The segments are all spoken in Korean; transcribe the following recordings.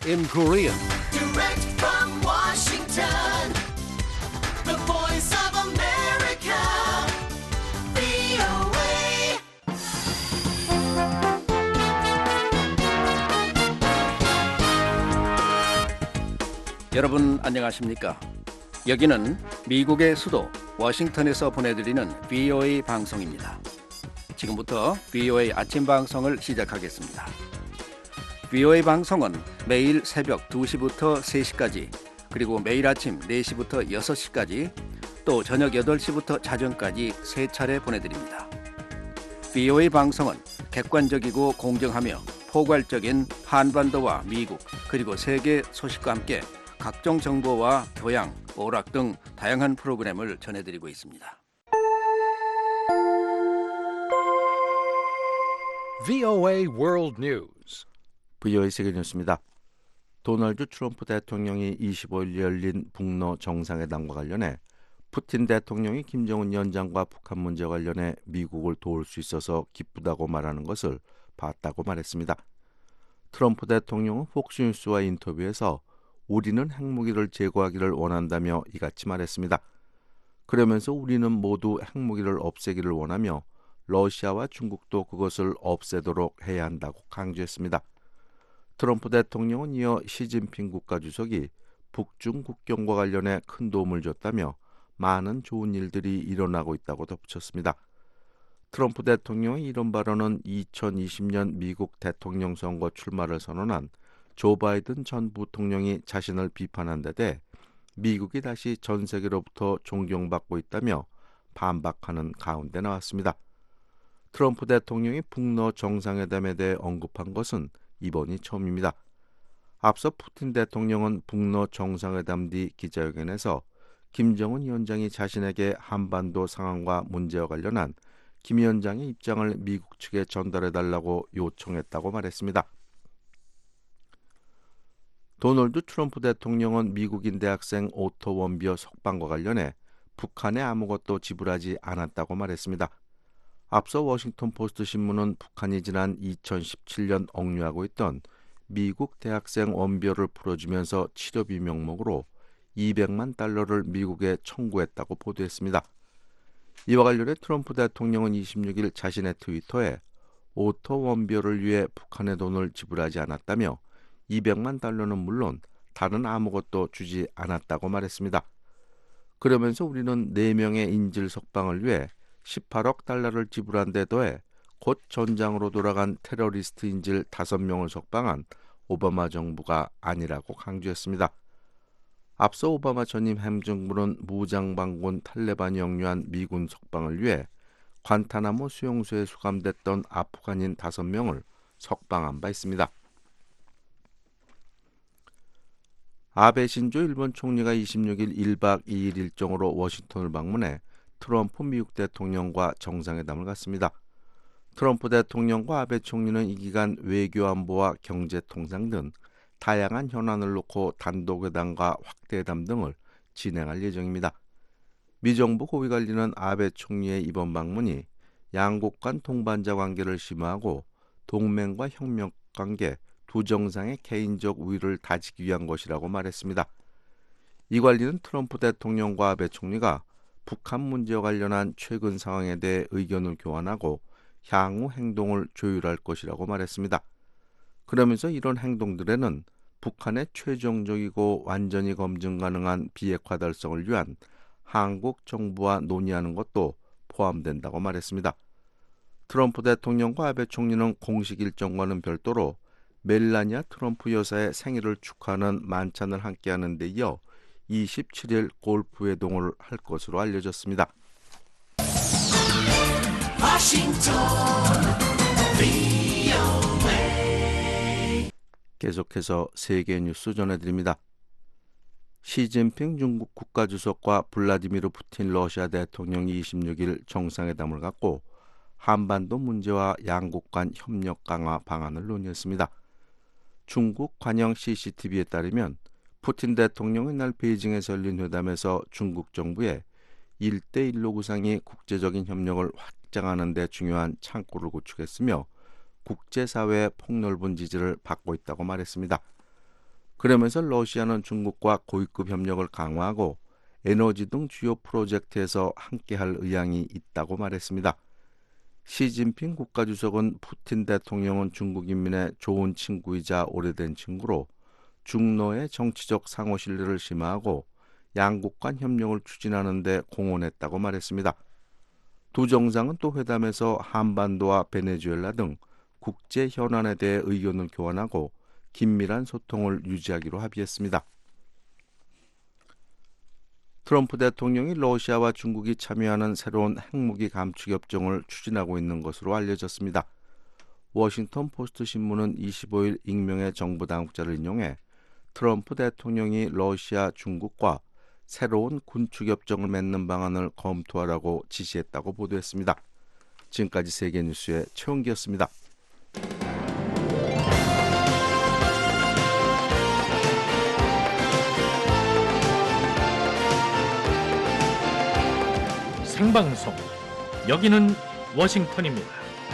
in Korean. Direct from Washington, the voice of America, VOA. 여러분 안녕하십니까? 여기는 미국의 수도 워싱턴에서 보내드리는 VOA 방송입니다. 지금부터 VOA 아침 방송을 시작하겠습니다. VOA 방송은 매일 새벽 2시부터 3시까지, 그리고 매일 아침 4시부터 6시까지, 또 저녁 8시부터 자정까지 3차례 보내드립니다. VOA 방송은 객관적이고 공정하며 포괄적인 한반도와 미국, 그리고 세계 소식과 함께 각종 정보와 교양, 오락 등 다양한 프로그램을 전해드리고 있습니다. VOA World News. VOA 세계 뉴스입니다. 도널드 트럼프 대통령이 25일 열린 북러 정상회담과 관련해 푸틴 대통령이 김정은 위원장과 북한 문제와 관련해 미국을 도울 수 있어서 기쁘다고 말하는 것을 봤다고 말했습니다. 트럼프 대통령은 폭스뉴스와 인터뷰에서 우리는 핵무기를 제거하기를 원한다며 이같이 말했습니다. 그러면서 우리는 모두 핵무기를 없애기를 원하며 러시아와 중국도 그것을 없애도록 해야 한다고 강조했습니다. 트럼프 대통령은 이어 시진핑 국가주석이 북중 국경과 관련해 큰 도움을 줬다며 많은 좋은 일들이 일어나고 있다고 덧붙였습니다. 트럼프 대통령의 이런 발언은 2020년 미국 대통령 선거 출마를 선언한 조 바이든 전 부통령이 자신을 비판한 데 대해 미국이 다시 전 세계로부터 존경받고 있다며 반박하는 가운데 나왔습니다. 트럼프 대통령이 북러 정상회담에 대해 언급한 것은 이번이 처음입니다. 앞서 푸틴 대통령은 북러 정상회담 뒤 기자회견에서 김정은 위원장이 자신에게 한반도 상황과 문제와 관련한 김 위원장의 입장을 미국 측에 전달해달라고 요청했다고 말했습니다. 도널드 트럼프 대통령은 미국인 대학생 오토 원비어 석방과 관련해 북한에 아무것도 지불하지 않았다고 말했습니다. 앞서 워싱턴 포스트 신문은 북한이 지난 2017년 억류하고 있던 미국 대학생 원비어를 풀어주면서 치료비 명목으로 200만 달러를 미국에 청구했다고 보도했습니다. 이와 관련해 트럼프 대통령은 26일 자신의 트위터에 오토 원비어를 위해 북한의 돈을 지불하지 않았다며 200만 달러는 물론 다른 아무것도 주지 않았다고 말했습니다. 그러면서 우리는 4명의 인질 석방을 위해 18억 달러를 지불한 데 더해 곧 전장으로 돌아간 테러리스트 인질 5명을 석방한 오바마 정부가 아니라고 강조했습니다. 앞서 오바마 전임 행정부는 무장반군 탈레반이 영유한 미군 석방을 위해 관타나모 수용소에 수감됐던 아프간인 5명을 석방한 바 있습니다. 아베 신조 일본 총리가 26일 1박 2일 일정으로 워싱턴을 방문해 트럼프 미국 대통령과 정상회담을 갖습니다. 트럼프 대통령과 아베 총리는 이 기간 외교 안보와 경제 통상 등 다양한 현안을 놓고 단독회담과 확대회담 등을 진행할 예정입니다. 미 정부 고위 관리는 아베 총리의 이번 방문이 양국 간 동반자 관계를 심화하고 동맹과 협력 관계 두 정상의 개인적 우위를 다지기 위한 것이라고 말했습니다. 이 관리는 트럼프 대통령과 아베 총리가 북한 문제와 관련한 최근 상황에 대해 의견을 교환하고 향후 행동을 조율할 것이라고 말했습니다. 그러면서 이런 행동들에는 북한의 최종적이고 완전히 검증 가능한 비핵화 달성을 위한 한국 정부와 논의하는 것도 포함된다고 말했습니다. 트럼프 대통령과 아베 총리는 공식 일정과는 별도로 멜라니아 트럼프 여사의 생일을 축하하는 만찬을 함께하는 데 이어 27일 골프 회동을 할 것으로 알려졌습니다. 계속해서 세계 뉴스 전해드립니다. 시진핑 중국 국가주석과 블라디미르 푸틴 러시아 대통령이 26일 정상회담을 갖고 한반도 문제와 양국 간 협력 강화 방안을 논의했습니다. 중국 관영 CCTV에 따르면 푸틴 대통령은 이날 베이징에서 열린 회담에서 중국 정부의 1대1로 구상이 국제적인 협력을 확장하는 데 중요한 창구를 구축했으며 국제사회의 폭넓은 지지를 받고 있다고 말했습니다. 그러면서 러시아는 중국과 고위급 협력을 강화하고 에너지 등 주요 프로젝트에서 함께할 의향이 있다고 말했습니다. 시진핑 국가주석은 푸틴 대통령은 중국 인민의 좋은 친구이자 오래된 친구로 중러의 정치적 상호 신뢰를 심화하고 양국 간 협력을 추진하는 데 공헌했다고 말했습니다. 두 정상은 또 회담에서 한반도와 베네수엘라 등 국제 현안에 대해 의견을 교환하고 긴밀한 소통을 유지하기로 합의했습니다. 트럼프 대통령이 러시아와 중국이 참여하는 새로운 핵무기 감축 협정을 추진하고 있는 것으로 알려졌습니다. 워싱턴 포스트 신문은 25일 익명의 정부 당국자를 인용해 트럼프 대통령이 러시아, 중국과 새로운 군축 협정을 맺는 방안을 검토하라고 지시했다고 보도했습니다. 지금까지 세계뉴스의 최원기였습니다. 생방송 여기는 워싱턴입니다.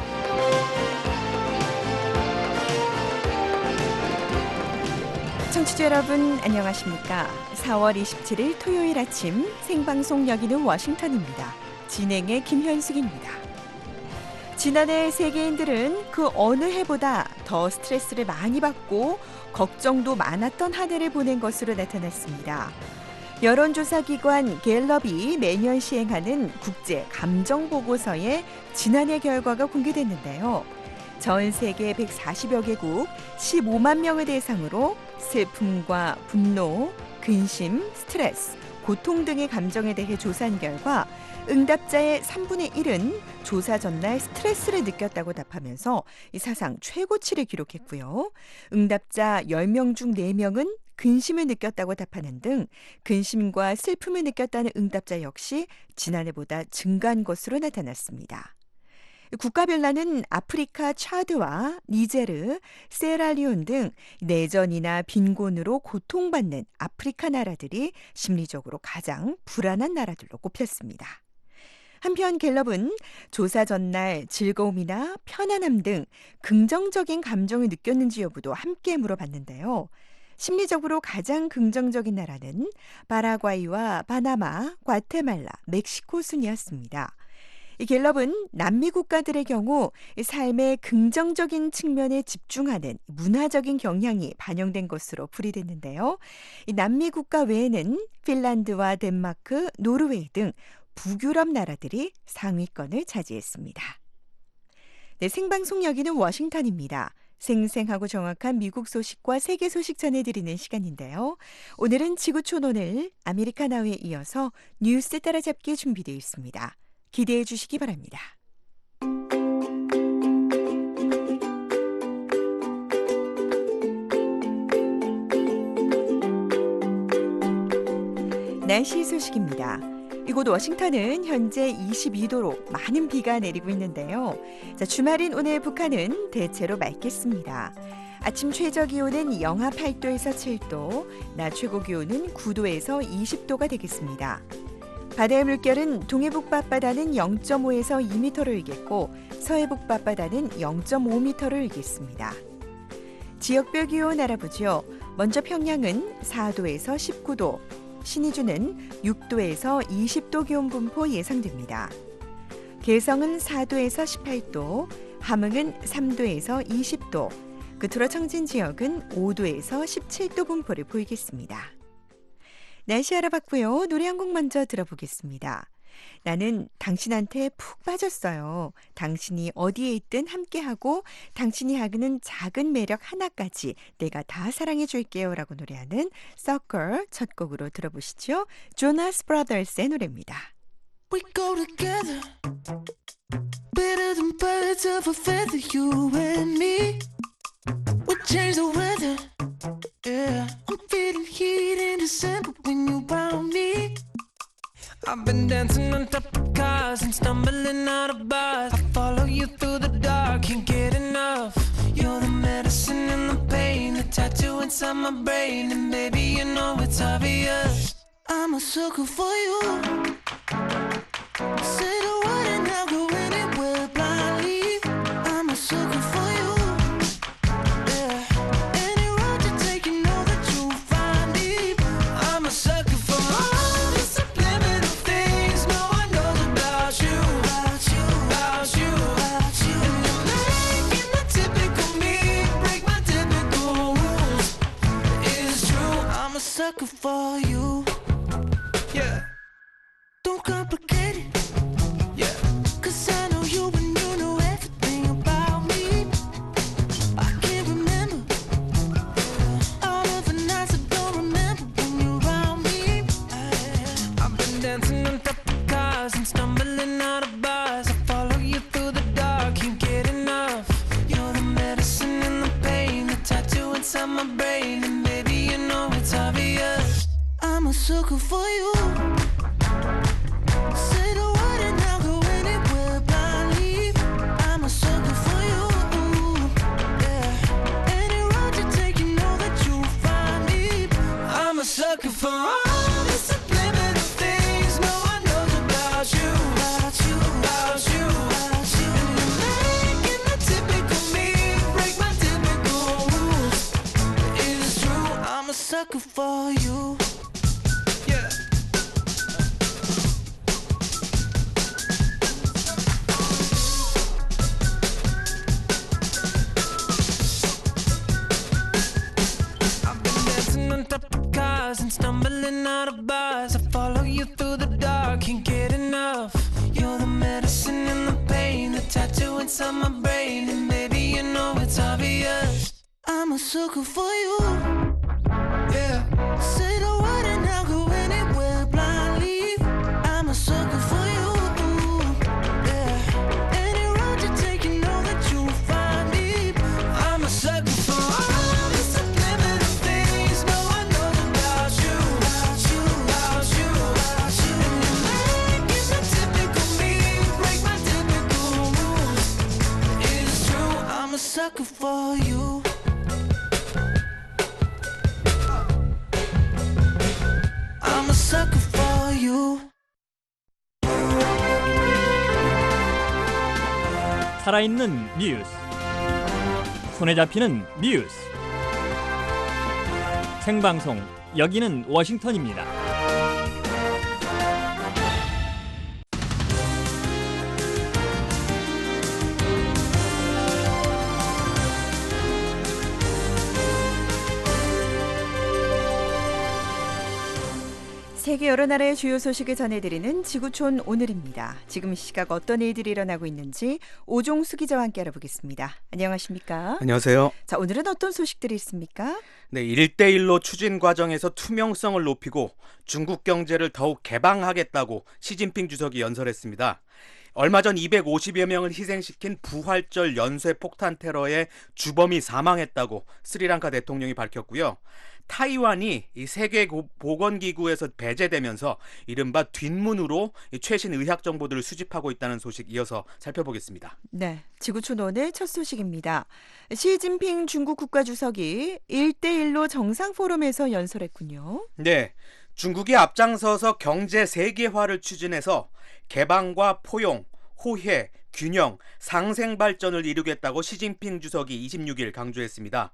청취자 여러분 안녕하십니까? 4월 27일 토요일 아침 생방송 여기는 워싱턴입니다. 진행의 김현숙입니다. 지난해 세계인들은 그 어느 해보다 더 스트레스를 많이 받고 걱정도 많았던 한 해를 보낸 것으로 나타났습니다. 여론조사기관 갤럽이 매년 시행하는 국제 감정보고서의 지난해 결과가 공개됐는데요. 전 세계 140여 개국 15만 명을 대상으로 슬픔과 분노, 근심, 스트레스, 고통 등의 감정에 대해 조사한 결과 응답자의 3분의 1은 조사 전날 스트레스를 느꼈다고 답하면서 사상 최고치를 기록했고요. 응답자 10명 중 4명은 근심을 느꼈다고 답하는 등 근심과 슬픔을 느꼈다는 응답자 역시 지난해보다 증가한 것으로 나타났습니다. 국가별로는 아프리카 차드와 니제르, 세라리온 등 내전이나 빈곤으로 고통받는 아프리카 나라들이 심리적으로 가장 불안한 나라들로 꼽혔습니다. 한편 갤럽은 조사 전날 즐거움이나 편안함 등 긍정적인 감정을 느꼈는지 여부도 함께 물어봤는데요. 심리적으로 가장 긍정적인 나라는 파라과이와 파나마, 과테말라, 멕시코 순이었습니다. 이 갤럽은 남미 국가들의 경우 삶의 긍정적인 측면에 집중하는 문화적인 경향이 반영된 것으로 풀이됐는데요. 이 남미 국가 외에는 핀란드와 덴마크, 노르웨이 등 북유럽 나라들이 상위권을 차지했습니다. 네, 생방송 여기는 워싱턴입니다. 생생하고 정확한 미국 소식과 세계 소식 전해드리는 시간인데요. 오늘은 지구촌 오늘 아메리카나우에 이어서 뉴스 따라잡기 준비되어 있습니다. 기대해 주시기 바랍니다. 날씨 소식입니다. 이곳 워싱턴은 현재 22도로 많은 비가 내리고 있는데요. 주말인 오늘 북한은 대체로 맑겠습니다. 아침 최저 기온은 영하 8도에서 7도, 낮 최고 기온은 9도에서 20도가 되겠습니다. 바다의 물결은 동해북 밤바다는 0.5에서 2m를 일겠고 서해북 밤바다는 0.5m를 일겠습니다. 지역별 기온 알아보죠. 먼저 평양은 4도에서 19도, 신의주는 6도에서 20도 기온 분포 예상됩니다. 개성은 4도에서 18도, 함흥은 3도에서 20도, 끝으로 청진 지역은 5도에서 17도 분포를 보이겠습니다. 날씨 알아봤고요. 노래 한 곡 먼저 들어보겠습니다. 나는 당신한테 푹 빠졌어요. 당신이 어디에 있든 함께하고 당신이 하는 작은 매력 하나까지 내가 다 사랑해줄게요 라고 노래하는 Sucker 첫 곡으로 들어보시죠. 조나스 브라더스의 노래입니다. We go together, better than birds of a feather, you and me. We change the weather, yeah. I'm feeling heat in December when you found me. I've been dancing on top of cars and stumbling out of bars. I follow you through the dark, can't get enough. You're the medicine and the pain, the tattoo inside my brain. And baby, you know it's obvious, I'm a sucker for you. Say the word and I'll go anywhere blindly. I'm a sucker for you. Yeah. Any road you take, you know that you sucker for you. Yeah. Don't complicate it. Yeah. 'Cause I know you and you know everything about me. I can't remember all of the nights I don't remember when you're around me. I've been dancing on top of cars and stumbling out of bars. I follow you through the dark, can't get enough. You're the medicine and the pain, the tattoo inside my brain, and baby you know it's obvious. I'm a sucker for you. Say the word and I'll go anywhere blindly. I'm a sucker for you. Yeah. Any road you take, you know that you'll find me. I'm a sucker for all the subliminal things no one knows about you. About you, about you, about you. And you're making the typical me break my typical rules. It is true, I'm a sucker for you. Yeah. I've been dancing on top of cars and stumbling out of bars. I follow you through the dark, can't get enough. You're the medicine and the pain, the tattoo inside my brain, and baby you know it's obvious. I'm a sucker for you. Yeah. Say the word and I'll go anywhere blindly. I'm a sucker for you. Yeah. Any road you take, you know that you'll find me. I'm a sucker for all the subliminal things no one knows about you. About you, about you, about you. And you're making the typical me break my typical rules. It is true, I'm a sucker for you. I'm a sucker for you. 살아있는 뉴스, 손에 잡히는 뉴스. 생방송, 여기는 워싱턴입니다. 세계 여러 나라의 주요 소식을 전해드리는 지구촌 오늘입니다. 지금 시각 어떤 일들이 일어나고 있는지 오종수 기자와 함께 알아보겠습니다. 안녕하십니까? 안녕하세요. 자, 오늘은 어떤 소식들이 있습니까? 네, 1대1로 추진 과정에서 투명성을 높이고 중국 경제를 더욱 개방하겠다고 시진핑 주석이 연설했습니다. 얼마 전 250여 명을 희생시킨 부활절 연쇄 폭탄 테러의 주범이 사망했다고 스리랑카 대통령이 밝혔고요. 타이완이 이 세계보건기구에서 배제되면서 이른바 뒷문으로 최신 의학 정보들을 수집하고 있다는 소식 이어서 살펴보겠습니다. 네, 지구촌 오늘 첫 소식입니다. 시진핑 중국 국가주석이 1대1로 정상포럼에서 연설했군요. 네, 중국이 앞장서서 경제 세계화를 추진해서 개방과 포용, 호혜, 균형, 상생 발전을 이루겠다고 시진핑 주석이 26일 강조했습니다.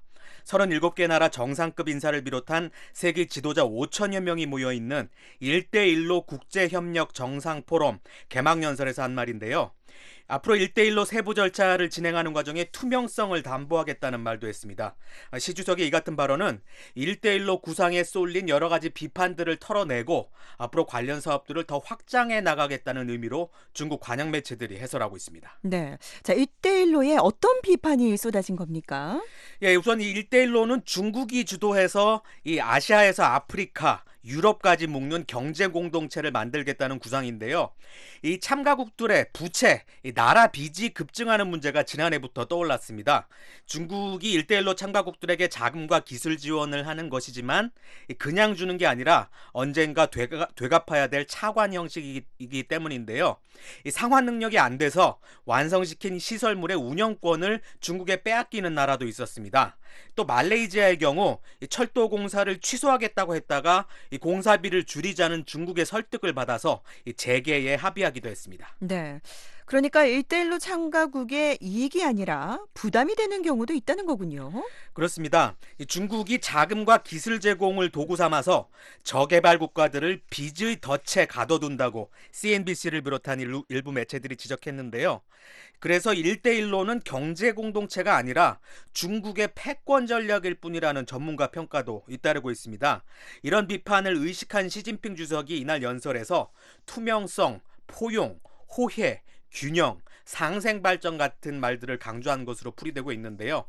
37개 나라 정상급 인사를 비롯한 세계 지도자 5천여 명이 모여있는 1대1로 국제협력 정상포럼 개막연설에서 한 말인데요. 앞으로 1대1로 세부 절차를 진행하는 과정에 투명성을 담보하겠다는 말도 했습니다. 시 주석의 이 같은 발언은 1대1로 구상에 쏠린 여러 가지 비판들을 털어내고 앞으로 관련 사업들을 더 확장해 나가겠다는 의미로 중국 관영 매체들이 해설하고 있습니다. 네, 자 1대1로에 어떤 비판이 쏟아진 겁니까? 예, 우선 이 1대1로는 중국이 주도해서 이 아시아에서 아프리카, 유럽까지 묶는 경제 공동체를 만들겠다는 구상인데요. 이 참가국들의 부채, 이 나라 빚이 급증하는 문제가 지난해부터 떠올랐습니다. 중국이 1대1로 참가국들에게 자금과 기술 지원을 하는 것이지만 그냥 주는 게 아니라 언젠가 되갚아야 될 차관 형식이기 때문인데요. 이 상환 능력이 안 돼서 완성시킨 시설물의 운영권을 중국에 빼앗기는 나라도 있었습니다. 또 말레이시아의 경우 철도 공사를 취소하겠다고 했다가 이 공사비를 줄이자는 중국의 설득을 받아서 재개에 합의하기도 했습니다. 네. 그러니까 1대1로 참가국의 이익이 아니라 부담이 되는 경우도 있다는 거군요. 그렇습니다. 이 중국이 자금과 기술 제공을 도구 삼아서 저개발 국가들을 빚의 덫에 가둬둔다고 CNBC를 비롯한 일부 매체들이 지적했는데요. 그래서 1대1로는 경제 공동체가 아니라 중국의 패권 전략일 뿐이라는 전문가 평가도 잇따르고 있습니다. 이런 비판을 의식한 시진핑 주석이 이날 연설에서 투명성, 포용, 호혜, 균형, 상생 발전 같은 말들을 강조한 것으로 풀이되고 있는데요.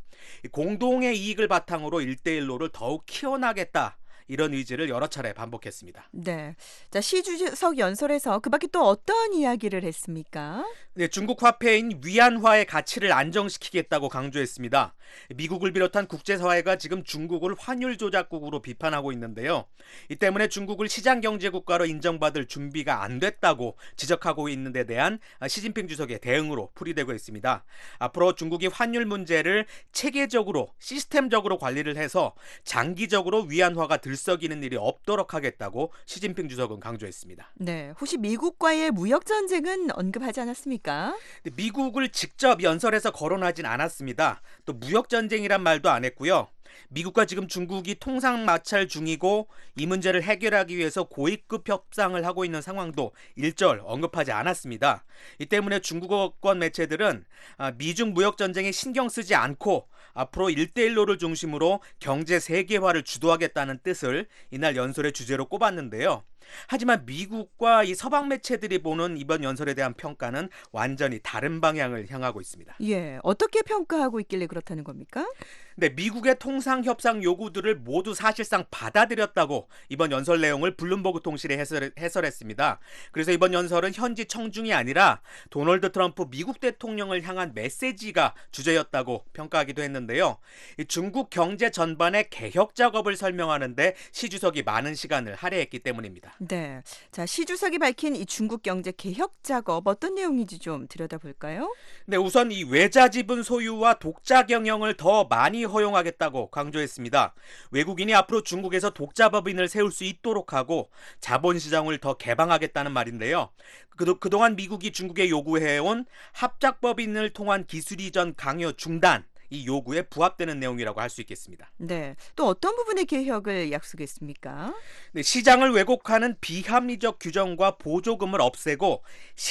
공동의 이익을 바탕으로 1대1로를 더욱 키워나겠다. 이런 의지를 여러 차례 반복했습니다. 네. 자, 시 주석 연설에서 그 밖에 또 어떤 이야기를 했습니까? 네, 중국 화폐인 위안화의 가치를 안정시키겠다고 강조했습니다. 미국을 비롯한 국제사회가 지금 중국을 환율 조작국으로 비판하고 있는데요. 이 때문에 중국을 시장경제국가로 인정받을 준비가 안 됐다고 지적하고 있는 데 대한 시진핑 주석의 대응으로 풀이되고 있습니다. 앞으로 중국이 환율 문제를 체계적으로 시스템적으로 관리를 해서 장기적으로 위안화가 들썩이는 일이 없도록 하겠다고 시진핑 주석은 강조했습니다. 네. 혹시 미국과의 무역 전쟁은 언급하지 않았습니까? 미국을 직접 연설에서 거론하진 않았습니다. 또 무역 전쟁이란 말도 안 했고요. 미국과 지금 중국이 통상 마찰 중이고 이 문제를 해결하기 위해서 고위급 협상을 하고 있는 상황도 일절 언급하지 않았습니다. 이 때문에 중국어권 매체들은 미중 무역 전쟁에 신경 쓰지 않고 앞으로 1대1로를 중심으로 경제 세계화를 주도하겠다는 뜻을 이날 연설의 주제로 꼽았는데요. 하지만 미국과 이 서방 매체들이 보는 이번 연설에 대한 평가는 완전히 다른 방향을 향하고 있습니다. 예. 어떻게 평가하고 있길래 그렇다는 겁니까? 네, 미국의 통상 협상 요구들을 모두 사실상 받아들였다고 이번 연설 내용을 블룸버그 통신이 해설했습니다. 그래서 이번 연설은 현지 청중이 아니라 도널드 트럼프 미국 대통령을 향한 메시지가 주제였다고 평가하기도 했는데요. 중국 경제 전반의 개혁 작업을 설명하는데 시 주석이 많은 시간을 할애했기 때문입니다. 네. 자, 시 주석이 밝힌 이 중국 경제 개혁 작업 어떤 내용인지 좀 들여다볼까요? 네, 우선 이 외자 지분 소유와 독자 경영을 더 많이 허용하겠다고 강조했습니다. 외국인이 앞으로 중국에서 독자 법인을 세울 수 있도록 하고 자본시장을 더 개방하겠다는 말인데요. 그동안 미국이 중국에 요구해온 합작 법인을 통한 기술 이전 강요 중단, 이 요구에 부합되는 내용이라고 할 수 있겠습니다. 네. 또 어떤 부분의 개혁을 약속했습니까? 네, 시장을 왜곡하는 비합리적 규정과 보조금을 없애고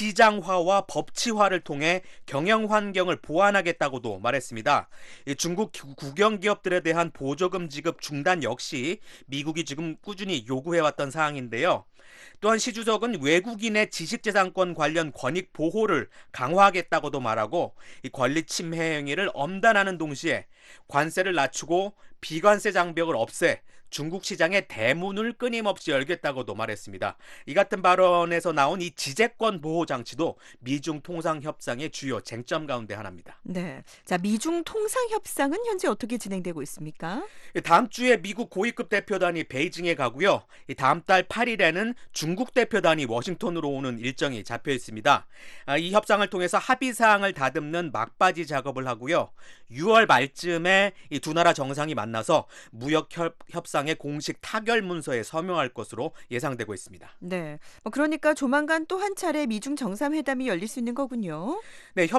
시장화와 법치화를 통해 경영 환경을 보완하겠다고도 말했습니다. 중국 국영기업들에 대한 보조금 지급 중단 역시 미국이 지금 꾸준히 요구해왔던 사항인데요. 또한 시 주석은 외국인의 지식재산권 관련 권익 보호를 강화하겠다고도 말하고 이 권리 침해 행위를 엄단하는 동시에 관세를 낮추고 비관세 장벽을 없애 중국 시장의 대문을 끊임없이 열겠다고도 말했습니다. 이 같은 발언에서 나온 이 지재권 보호 장치도 미중 통상 협상의 주요 쟁점 가운데 하나입니다. 네. 자, 미중 통상 협상은 현재 어떻게 진행되고 있습니까? 다음 주에 미국 고위급 대표단이 베이징에 가고요. 다음 달 8일에는 중국 대표단이 워싱턴으로 오는 일정이 잡혀 있습니다. 이 협상을 통해서 합의 사항을 다듬는 막바지 작업을 하고요. 6월 말쯤에 이 두 나라 정상이 만나서 무역 협상의 공식 타결 문서에 서명할 것으로 예상되고 있습니다. 네. 그러니까 조만간 또 한 차례 미중 정상회담이 열릴 수 있는 거군요. 네,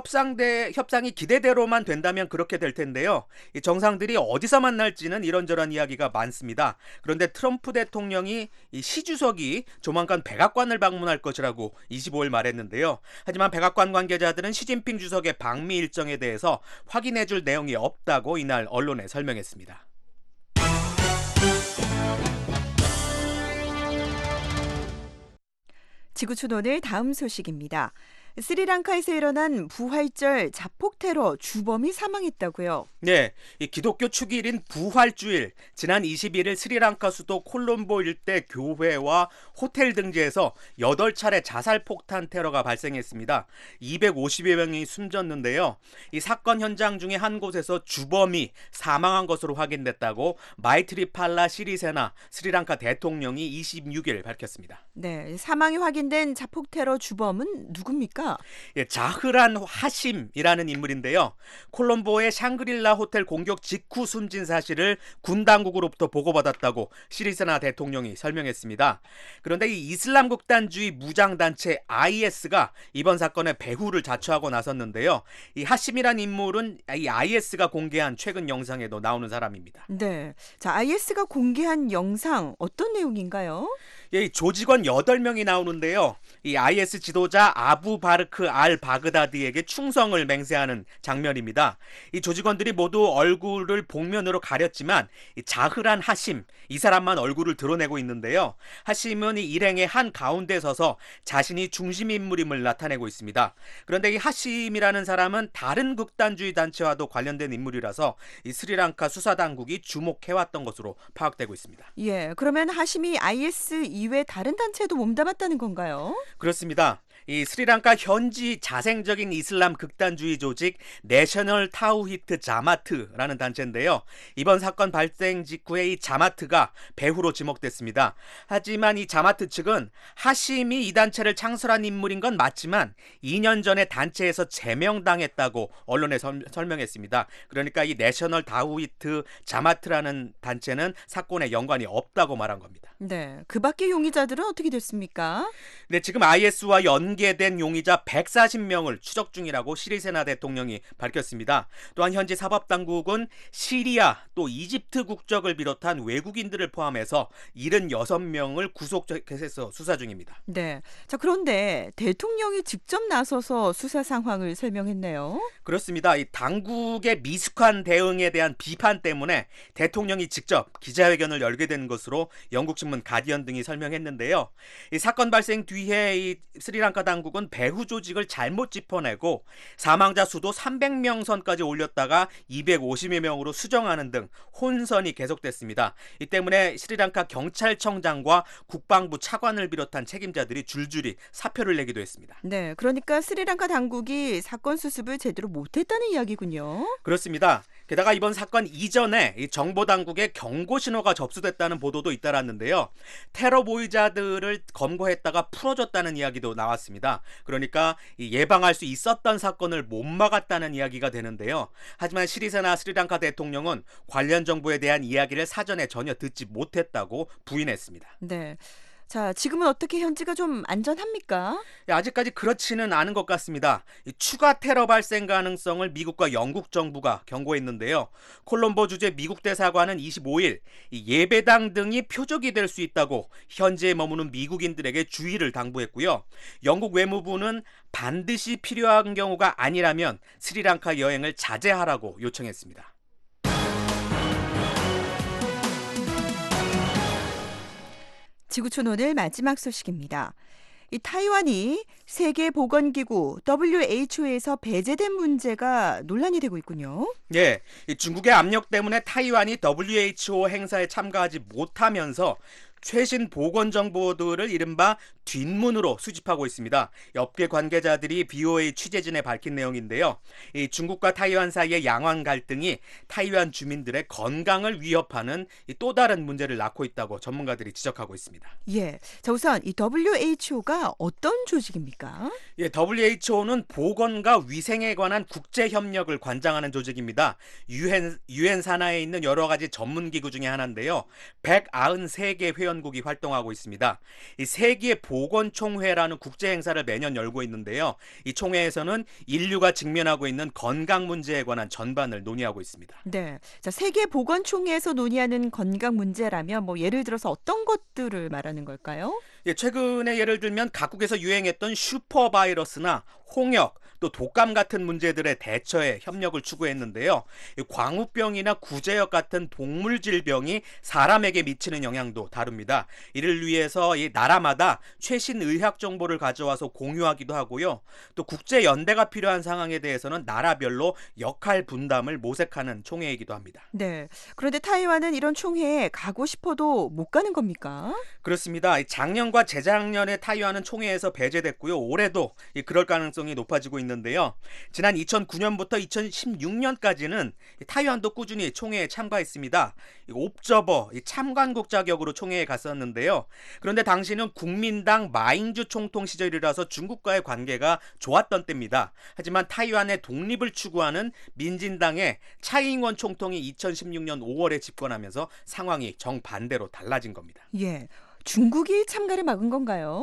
협상이 기대대로만 된다면 그렇게 될 텐데요. 이 정상들이 어디서 만날지는 이런저런 이야기가 많습니다. 그런데 트럼프 대통령이 이 시 주석이 조만간 백악관을 방문할 것이라고 25일 말했는데요. 하지만 백악관 관계자들은 시진핑 주석의 방미 일정에 대해서 확인해줄 내용이 없다고 이날 언론에 설명했습니다. 지구촌 오늘 다음 소식입니다. 스리랑카에서 일어난 부활절 자폭 테러 주범이 사망했다고요. 네, 이 기독교 축일인 부활주일 지난 21일 스리랑카 수도 콜롬보 일대 교회와 호텔 등지에서 8차례 자살 폭탄 테러가 발생했습니다. 250여 명이 숨졌는데요. 이 사건 현장 중에 한 곳에서 주범이 사망한 것으로 확인됐다고 마이트리팔라 시리세나 스리랑카 대통령이 26일 밝혔습니다. 네, 사망이 확인된 자폭 테러 주범은 누굽니까? 누굽니까? 예, 자흐란 하심이라는 인물인데요. 콜롬보의 샹그릴라 호텔 공격 직후 숨진 사실을 군 당국으로부터 보고받았다고 시리세나 대통령이 설명했습니다. 그런데 이 이슬람 극단주의 무장단체 IS가 이번 사건에 배후를 자처하고 나섰는데요. 이 하심이란 인물은 이 IS가 공개한 최근 영상에도 나오는 사람입니다. 네. 자, IS가 공개한 영상 어떤 내용인가요? 예, 이 조직원 8명이 나오는데요. 이 IS 지도자 아부 바르크 알 바그다디에게 충성을 맹세하는 장면입니다. 이 조직원들이 모두 얼굴을 복면으로 가렸지만 이 자흐란 하심, 이 사람만 얼굴을 드러내고 있는데요. 하심은 이 일행의 한 가운데 서서 자신이 중심 인물임을 나타내고 있습니다. 그런데 이 하심이라는 사람은 다른 극단주의 단체와도 관련된 인물이라서 이 스리랑카 수사당국이 주목해왔던 것으로 파악되고 있습니다. 예, 그러면 하심이 IS 이외 다른 단체에도 몸담았다는 건가요? 그렇습니다. 이 스리랑카 현지 자생적인 이슬람 극단주의 조직 내셔널 타우히트 자마트라는 단체인데요. 이번 사건 발생 직후에 이 자마트가 배후로 지목됐습니다. 하지만 이 자마트 측은 하심이 이 단체를 창설한 인물인 건 맞지만 2년 전에 단체에서 제명당했다고 언론에 설명했습니다. 그러니까 이 내셔널 타우히트 자마트라는 단체는 사건에 연관이 없다고 말한 겁니다. 네, 그 밖의 용의자들은 어떻게 됐습니까? 네, 지금 IS와 연계된 용의자 140명을 추적 중이라고 시리세나 대통령이 밝혔습니다. 또한 현지 사법당국은 시리아 또 이집트 국적을 비롯한 외국인들을 포함해서 76명을 구속해서 수사 중입니다. 네. 자, 그런데 대통령이 직접 나서서 수사 상황을 설명했네요. 그렇습니다. 이 당국의 미숙한 대응에 대한 비판 때문에 대통령이 직접 기자회견을 열게 된 것으로 영국 신문 가디언 등이 설명했는데요. 이 사건 발생 뒤에 이 스리랑카 당국은 배후 조직을 잘못 짚어내고 사망자 수도 300명 선까지 올렸다가 250여 명으로 수정하는 등 혼선이 계속됐습니다. 이 때문에 스리랑카 경찰청장과 국방부 차관을 비롯한 책임자들이 줄줄이 사표를 내기도 했습니다. 네, 그러니까 스리랑카 당국이 사건 수습을 제대로 못했다는 이야기군요. 그렇습니다. 게다가 이번 사건 이전에 이 정보당국에 경고 신호가 접수됐다는 보도도 잇따랐는데요. 테러 보유자들을 검거했다가 풀어줬다는 이야기도 나왔습니다. 그러니까 예방할 수 있었던 사건을 못 막았다는 이야기가 되는데요. 하지만 시리세나 스리랑카 대통령은 관련 정보에 대한 이야기를 사전에 전혀 듣지 못했다고 부인했습니다. 네. 자, 지금은 어떻게 현지가 좀 안전합니까? 아직까지 그렇지는 않은 것 같습니다. 추가 테러 발생 가능성을 미국과 영국 정부가 경고했는데요. 콜롬보 주재 미국 대사관은 25일 예배당 등이 표적이 될 수 있다고 현지에 머무는 미국인들에게 주의를 당부했고요. 영국 외무부는 반드시 필요한 경우가 아니라면 스리랑카 여행을 자제하라고 요청했습니다. 지구촌 오늘 마지막 소식입니다. 이 타이완이 세계보건기구 WHO에서 배제된 문제가 논란이 되고 있군요. 네, 중국의 압력 때문에 타이완이 WHO 행사에 참가하지 못하면서 최신 보건 정보들을 이른바 뒷문으로 수집하고 있습니다. 업계 관계자들이 BOA 취재진에 밝힌 내용인데요. 이 중국과 타이완 사이의 양안 갈등이 타이완 주민들의 건강을 위협하는 또 다른 문제를 낳고 있다고 전문가들이 지적하고 있습니다. 예, 자 우선 이 WHO가 어떤 조직입니까? 예, WHO는 보건과 위생에 관한 국제 협력을 관장하는 조직입니다. 유엔 산하에 있는 여러 가지 전문 기구 중에 하나인데요. 193개 회원국이 활동하고 있습니다. 이 세계 보건총회라는 국제 행사를 매년 열고 있는데요. 이 총회에서는 인류가 직면하고 있는 건강 문제에 관한 전반을 논의하고 있습니다. 네, 자 세계보건총회에서 논의하는 건강 문제라면 뭐 예를 들어서 어떤 것들을 말하는 걸까요? 예, 최근에 예를 들면 각국에서 유행했던 슈퍼바이러스나 홍역, 또 독감 같은 문제들의 대처에 협력을 추구했는데요. 광우병이나 구제역 같은 동물 질병이 사람에게 미치는 영향도 다룹니다. 이를 위해서 이 나라마다 최신 의학 정보를 가져와서 공유하기도 하고요. 또 국제 연대가 필요한 상황에 대해서는 나라별로 역할 분담을 모색하는 총회이기도 합니다. 네, 그런데 타이완은 이런 총회에 가고 싶어도 못 가는 겁니까? 그렇습니다. 작년과 재작년에 타이완은 총회에서 배제됐고요. 올해도 그럴 가능성이 높아지고 있는 있는데요. 지난 2009년부터 2016년까지는 타이완도 꾸준히 총회에 참가했습니다. 옵저버 참관국 자격으로 총회에 갔었는데요. 그런데 당시는 국민당 마잉주 총통 시절이라서 중국과의 관계가 좋았던 때입니다. 하지만 타이완의 독립을 추구하는 민진당의 차이잉원 총통이 2016년 5월에 집권하면서 상황이 정반대로 달라진 겁니다. 예. 중국이 참가를 막은 건가요?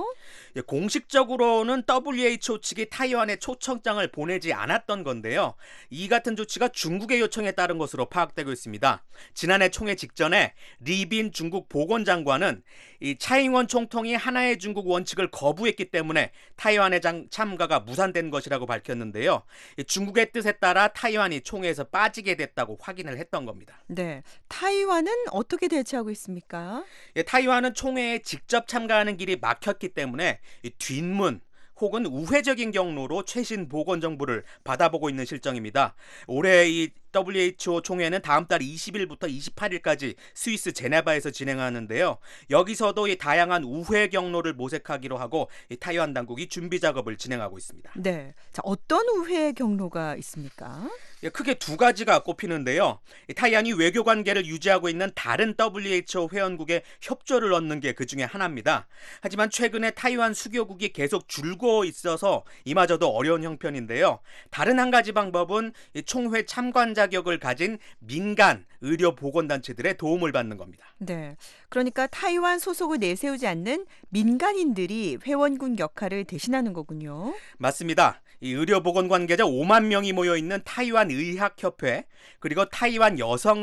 공식적으로는 WHO 측이 타이완에 초청장을 보내지 않았던 건데요. 이 같은 조치가 중국의 요청에 따른 것으로 파악되고 있습니다. 지난해 총회 직전에 리빈 중국 보건장관은 이 차잉원 총통이 하나의 중국 원칙을 거부했기 때문에 타이완의 참가가 무산된 것이라고 밝혔는데요. 중국의 뜻에 따라 타이완이 총회에서 빠지게 됐다고 확인을 했던 겁니다. 네. 타이완은 어떻게 대처하고 있습니까? 타이완은 총회에 직접 참가하는 길이 막혔기 때문에 뒷문 혹은 우회적인 경로로 최신 보건 정보를 받아보고 있는 실정입니다. 올해 이 WHO 총회는 다음 달 20일부터 28일까지 스위스 제네바에서 진행하는데요. 여기서도 이 다양한 우회 경로를 모색하기로 하고 이 타이완 당국이 준비 작업을 진행하고 있습니다. 네. 자, 어떤 우회 경로가 있습니까? 크게 두 가지가 꼽히는데요. 타이완이 외교 관계를 유지하고 있는 다른 WHO 회원국의 협조를 얻는 게 그 중에 하나입니다. 하지만 최근에 타이완 수교국이 계속 줄고 있어서 이마저도 어려운 형편인데요. 다른 한 가지 방법은 이 총회 참관 자격을 가진 민간 의료 보건단체들의 도움을 받는 겁니다. 네. 그러니까 타이완 소속을 내세우지 않는 민간인들이 회원국 역할을 대신하는 거군요. 맞습니다. 이 의료보건 관계자 5만 명이 모여있는 타이완 의학협회 그리고 타이완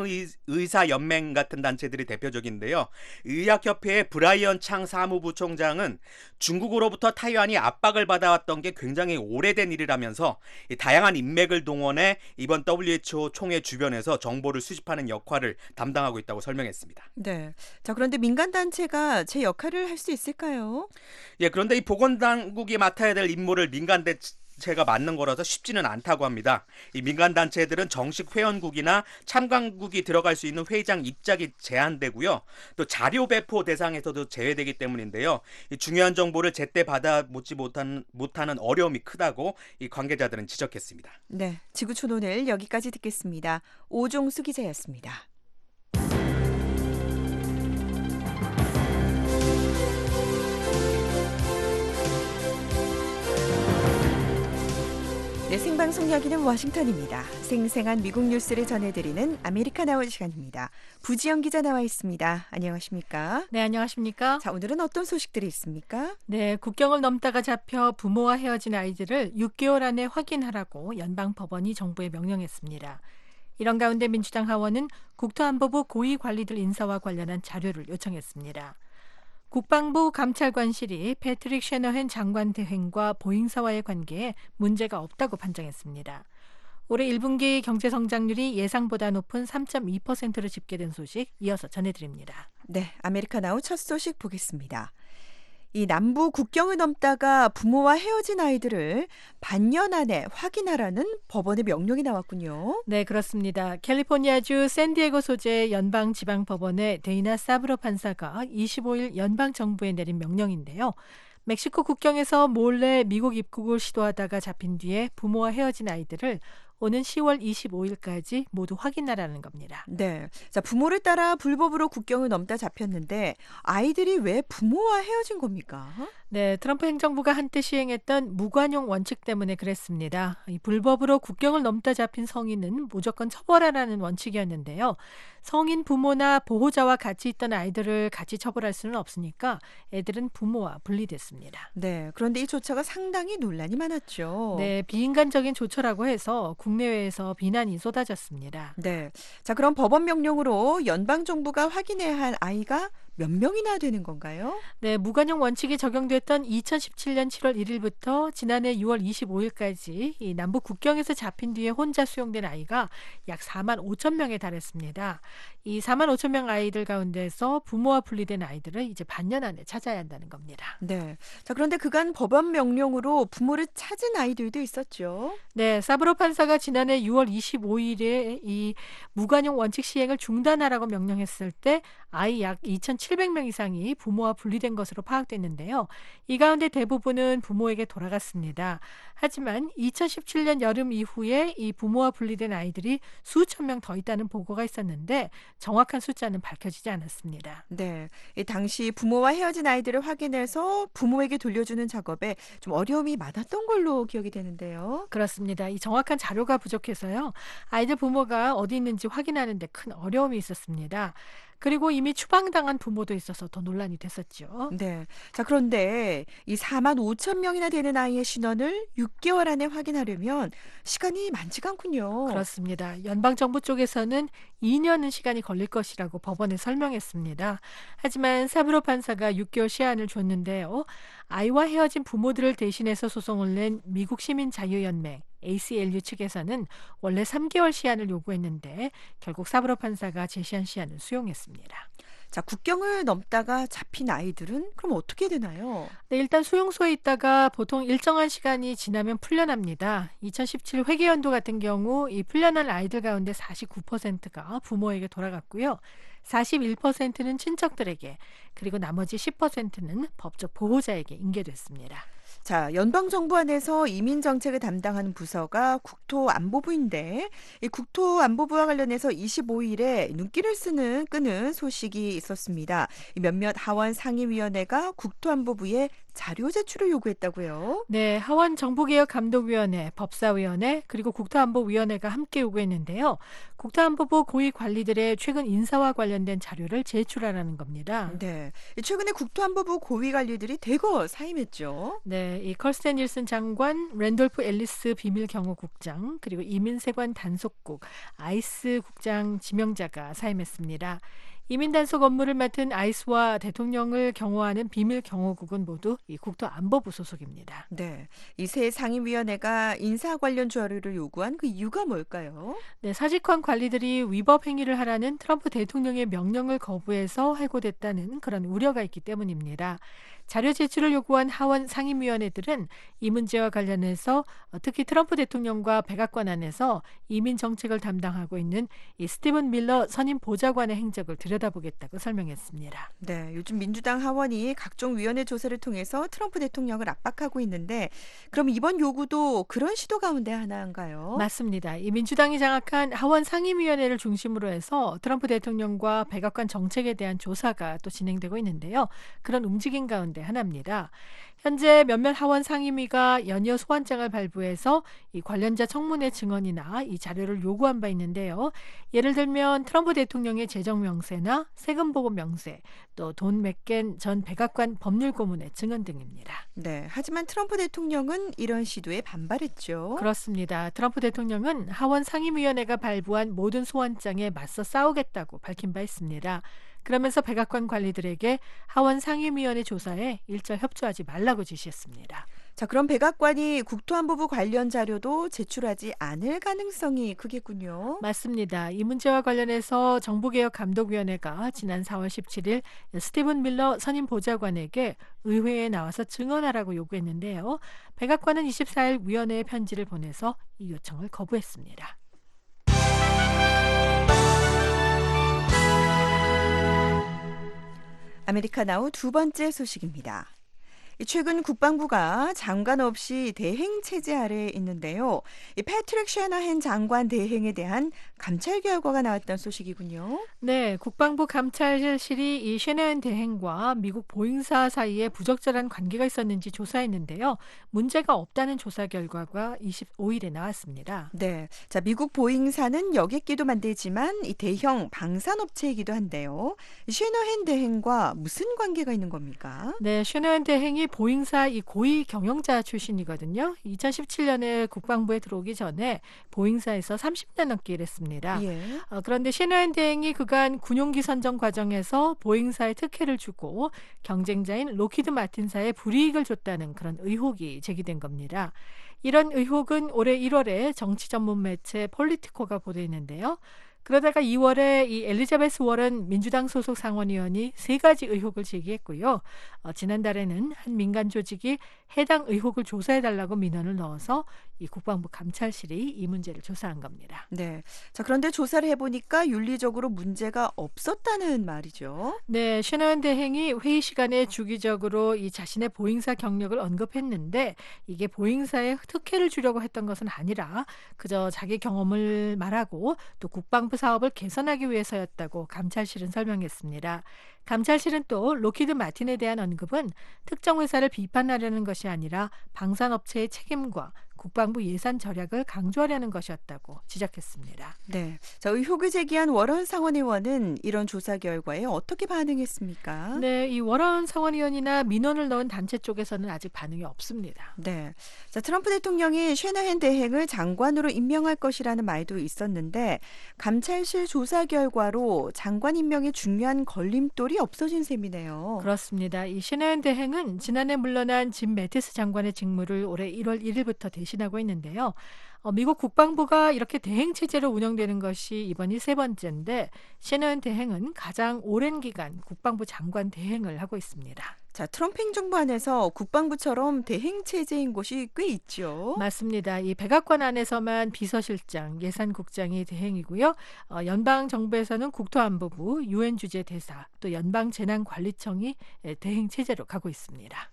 여성의사연맹 같은 단체들이 대표적인데요. 의학협회의 브라이언 창 사무부총장은 중국으로부터 타이완이 압박을 받아왔던 게 굉장히 오래된 일이라면서 이 다양한 인맥을 동원해 이번 WHO 총회 주변에서 정보를 수집하는 역할을 담당하고 있다고 설명했습니다. 네. 자, 그런데 민간단체가 제 역할을 할 수 있을까요? 그런데 이 보건당국이 맡아야 될 임무를 민간단체가 맡는 거라서 쉽지는 않다고 합니다. 이 민간단체들은 정식 회원국이나 참관국이 들어갈 수 있는 회의장 입장이 제한되고요. 또 자료 배포 대상에서도 제외되기 때문인데요. 이 중요한 정보를 제때 받아보지 못하는 어려움이 크다고 이 관계자들은 지적했습니다. 네. 지구촌 오늘 여기까지 듣겠습니다. 오종수 기자였습니다. 네, 생방송 여기는 워싱턴입니다. 생생한 미국 뉴스를 전해드리는 아메리카나우 시간입니다. 부지영 기자 나와 있습니다. 안녕하십니까? 네, 안녕하십니까? 자, 오늘은 어떤 소식들이 있습니까? 네, 국경을 넘다가 잡혀 부모와 헤어진 아이들을 6개월 안에 확인하라고 연방법원이 정부에 명령했습니다. 이런 가운데 민주당 하원은 국토안보부 고위 관리들 인사와 관련한 자료를 요청했습니다. 국방부 감찰관실이 패트릭 셰너헨 장관 대행과 보잉사와의 관계에 문제가 없다고 판정했습니다. 올해 1분기 경제 성장률이 예상보다 높은 3.2%로 집계된 소식 이어서 전해드립니다. 네, 아메리카나우 첫 소식 보겠습니다. 이 남부 국경을 넘다가 부모와 헤어진 아이들을 반년 안에 확인하라는 법원의 명령이 나왔군요. 네, 그렇습니다. 캘리포니아주 샌디에고 소재 연방지방법원의 데이나 사브로 판사가 25일 연방정부에 내린 명령인데요. 멕시코 국경에서 몰래 미국 입국을 시도하다가 잡힌 뒤에 부모와 헤어진 아이들을 오는 10월 25일까지 모두 확인하라는 겁니다. 네, 자, 부모를 따라 불법으로 국경을 넘다 잡혔는데 아이들이 왜 부모와 헤어진 겁니까? 네, 트럼프 행정부가 한때 시행했던 무관용 원칙 때문에 그랬습니다. 이 불법으로 국경을 넘다 잡힌 성인은 무조건 처벌하라는 원칙이었는데요. 성인 부모나 보호자와 같이 있던 아이들을 같이 처벌할 수는 없으니까 애들은 부모와 분리됐습니다. 네, 그런데 이 조처가 상당히 논란이 많았죠. 네, 비인간적인 조처라고 해서 국내외에서 비난이 쏟아졌습니다. 네, 자, 그럼 법원 명령으로 연방 정부가 확인해야 할 아이가 몇 명이나 되는 건가요? 네, 무관용 원칙이 적용됐던 2017년 7월 1일부터 지난해 6월 25일까지 이 남북 국경에서 잡힌 뒤에 혼자 수용된 아이가 약 4만 5천 명에 달했습니다. 이 4만 5천 명 아이들 가운데서 부모와 분리된 아이들을 이제 반년 안에 찾아야 한다는 겁니다. 네, 자, 그런데 그간 법원 명령으로 부모를 찾은 아이들도 있었죠. 네, 사브로 판사가 지난해 6월 25일에 이 무관용 원칙 시행을 중단하라고 명령했을 때 아이 약 2,700 2,700명 이상이 부모와 분리된 것으로 파악됐는데요. 이 가운데 대부분은 부모에게 돌아갔습니다. 하지만 2017년 여름 이후에 이 부모와 분리된 아이들이 수천 명 더 있다는 보고가 있었는데 정확한 숫자는 밝혀지지 않았습니다. 네, 이 당시 부모와 헤어진 아이들을 확인해서 부모에게 돌려주는 작업에 좀 어려움이 많았던 걸로 기억이 되는데요. 그렇습니다. 이 정확한 자료가 부족해서요. 아이들 부모가 어디 있는지 확인하는 데 큰 어려움이 있었습니다. 그리고 이미 추방당한 부모도 있어서 더 논란이 됐었죠. 네. 자, 그런데 이 4만 5천 명이나 되는 아이의 신원을 6개월 안에 확인하려면 시간이 많지가 않군요. 그렇습니다. 연방정부 쪽에서는 2년은 시간이 걸릴 것이라고 법원에 설명했습니다. 하지만 사브로 판사가 6개월 시한을 줬는데요. 아이와 헤어진 부모들을 대신해서 소송을 낸 미국 시민자유연맹 ACLU 측에서는 원래 3개월 시한을 요구했는데 결국 사브로 판사가 제시한 시한을 수용했습니다. 자, 국경을 넘다가 잡힌 아이들은 그럼 어떻게 되나요? 네, 일단 수용소에 있다가 보통 일정한 시간이 지나면 풀려납니다. 2017 회계연도 같은 경우 이 풀려난 아이들 가운데 49%가 부모에게 돌아갔고요. 41%는 친척들에게, 그리고 나머지 10%는 법적 보호자에게 인계됐습니다. 자, 연방정부 안에서 이민정책을 담당하는 부서가 국토안보부인데 이 국토안보부와 관련해서 25일에 눈길을 끄는 소식이 있었습니다. 이 몇몇 하원 상임위원회가 국토안보부에 자료 제출을 요구했다고요? 네, 하원 정부개혁감독위원회, 법사위원회, 그리고 국토안보위원회가 함께 요구했는데요. 국토안보부 고위 관리들의 최근 인사와 관련된 자료를 제출하라는 겁니다. 네, 최근에 국토안보부 고위 관리들이 대거 사임했죠. 네, 이 컬스텐 닐슨 장관, 랜돌프 앨리스 비밀경호국장, 그리고 이민세관 단속국, 아이스 국장 지명자가 사임했습니다. 이민단속 업무를 맡은 아이스와 대통령을 경호하는 비밀경호국은 모두 이 국토안보부 소속입니다. 네, 이 세 상임위원회가 인사 관련 자료를 요구한 그 이유가 뭘까요? 네, 사직원 관리들이 위법 행위를 하라는 트럼프 대통령의 명령을 거부해서 해고됐다는 그런 우려가 있기 때문입니다. 자료 제출을 요구한 하원 상임위원회들은 이 문제와 관련해서 특히 트럼프 대통령과 백악관 안에서 이민 정책을 담당하고 있는 이 스티븐 밀러 선임 보좌관의 행적을 들여다보겠다고 설명했습니다. 네, 요즘 민주당 하원이 각종 위원회 조사를 통해서 트럼프 대통령을 압박하고 있는데 그럼 이번 요구도 그런 시도 가운데 하나인가요? 맞습니다. 이 민주당이 장악한 하원 상임위원회를 중심으로 해서 트럼프 대통령과 백악관 정책에 대한 조사가 또 진행되고 있는데요. 그런 움직임 가운데 하나입니다. 현재 몇몇 하원 상임위가 연이어 소환장을 발부해서 이 관련자 청문회 증언이나 이 자료를 요구한 바 있는데요. 예를 들면 트럼프 대통령의 재정 명세나 세금 보고 명세, 또 돈 맥겐 전 백악관 법률 고문의 증언 등입니다. 네, 하지만 트럼프 대통령은 이런 시도에 반발했죠. 그렇습니다. 트럼프 대통령은 하원 상임위원회가 발부한 모든 소환장에 맞서 싸우겠다고 밝힌 바 있습니다. 그러면서 백악관 관리들에게 하원 상임위원회 조사에 일절 협조하지 말라고 지시했습니다. 자, 그럼 백악관이 국토안보부 관련 자료도 제출하지 않을 가능성이 크겠군요. 맞습니다. 이 문제와 관련해서 정부개혁감독위원회가 지난 4월 17일 스티븐 밀러 선임 보좌관에게 의회에 나와서 증언하라고 요구했는데요. 백악관은 24일 위원회에 편지를 보내서 이 요청을 거부했습니다. 아메리카나우 두 번째 소식입니다. 최근 국방부가 장관 없이 대행 체제 아래에 있는데요. 이 패트릭 셰너헨 장관 대행에 대한 감찰 결과가 나왔던 소식이군요. 네, 국방부 감찰실이 이 셰너헨 대행과 미국 보잉사 사이에 부적절한 관계가 있었는지 조사했는데요. 문제가 없다는 조사 결과가 25일에 나왔습니다. 네, 자, 미국 보잉사는 여객기도 만들지만 이 대형 방산업체이기도 한데요. 셰너헨 대행과 무슨 관계가 있는 겁니까? 네, 셰너헨 대행이 보잉사 이 고위 경영자 출신이거든요. 2017년에 국방부에 들어오기 전에 보잉사에서 30년 넘게 일했습니다. 예. 그런데 셰너헨 대행이 그간 군용기 선정 과정에서 보잉사에 특혜를 주고 경쟁자인 로키드 마틴사에 불이익을 줬다는 그런 의혹이 제기된 겁니다. 이런 의혹은 올해 1월에 정치 전문 매체 폴리티코가 보도했는데요. 그러다가 2월에 이 엘리자베스 워런 민주당 소속 상원의원이 3가지 의혹을 제기했고요. 지난달에는 한 민간 조직이 해당 의혹을 조사해달라고 민원을 넣어서 이 국방부 감찰실이 이 문제를 조사한 겁니다. 네. 자, 그런데 조사를 해보니까 윤리적으로 문제가 없었다는 말이죠. 네, 셔나한 대행이 회의 시간에 주기적으로 이 자신의 보잉사 경력을 언급했는데 이게 보잉사에 특혜를 주려고 했던 것은 아니라 그저 자기 경험을 말하고 또 국방부 사업을 개선하기 위해서였다고 감찰실은 설명했습니다. 감찰실은 또 로키드 마틴에 대한 언급은 특정 회사를 비판하려는 것이 아니라 방산업체의 책임과 국방부 예산 절약을 강조하려는 것이었다고 지적했습니다. 네. 자, 의혹을 제기한 워런 상원의원은 이런 조사 결과에 어떻게 반응했습니까? 네, 이 워런 상원의원이나 민원을 넣은 단체 쪽에서는 아직 반응이 없습니다. 네. 자, 트럼프 대통령이 셔나한 대행을 장관으로 임명할 것이라는 말도 있었는데 감찰실 조사 결과로 장관 임명의 중요한 걸림돌이 없어진 셈이네요. 그렇습니다. 이 셔나한 대행은 지난해 물러난 짐 매티스 장관의 직무를 올해 1월 1일부터 대신하고 있는데요. 미국 국방부가 이렇게 대행 체제로 운영되는 것이 이번이 3번째인데 셔나한 대행은 가장 오랜 기간 국방부 장관 대행을 하고 있습니다. 자, 트럼프 행정부 안에서 국방부처럼 대행 체제인 곳이 꽤 있죠. 맞습니다. 이 백악관 안에서만 비서실장, 예산국장이 대행이고요. 연방 정부에서는 국토안보부, 유엔 주재 대사, 또 연방 재난관리청이 대행 체제로 가고 있습니다.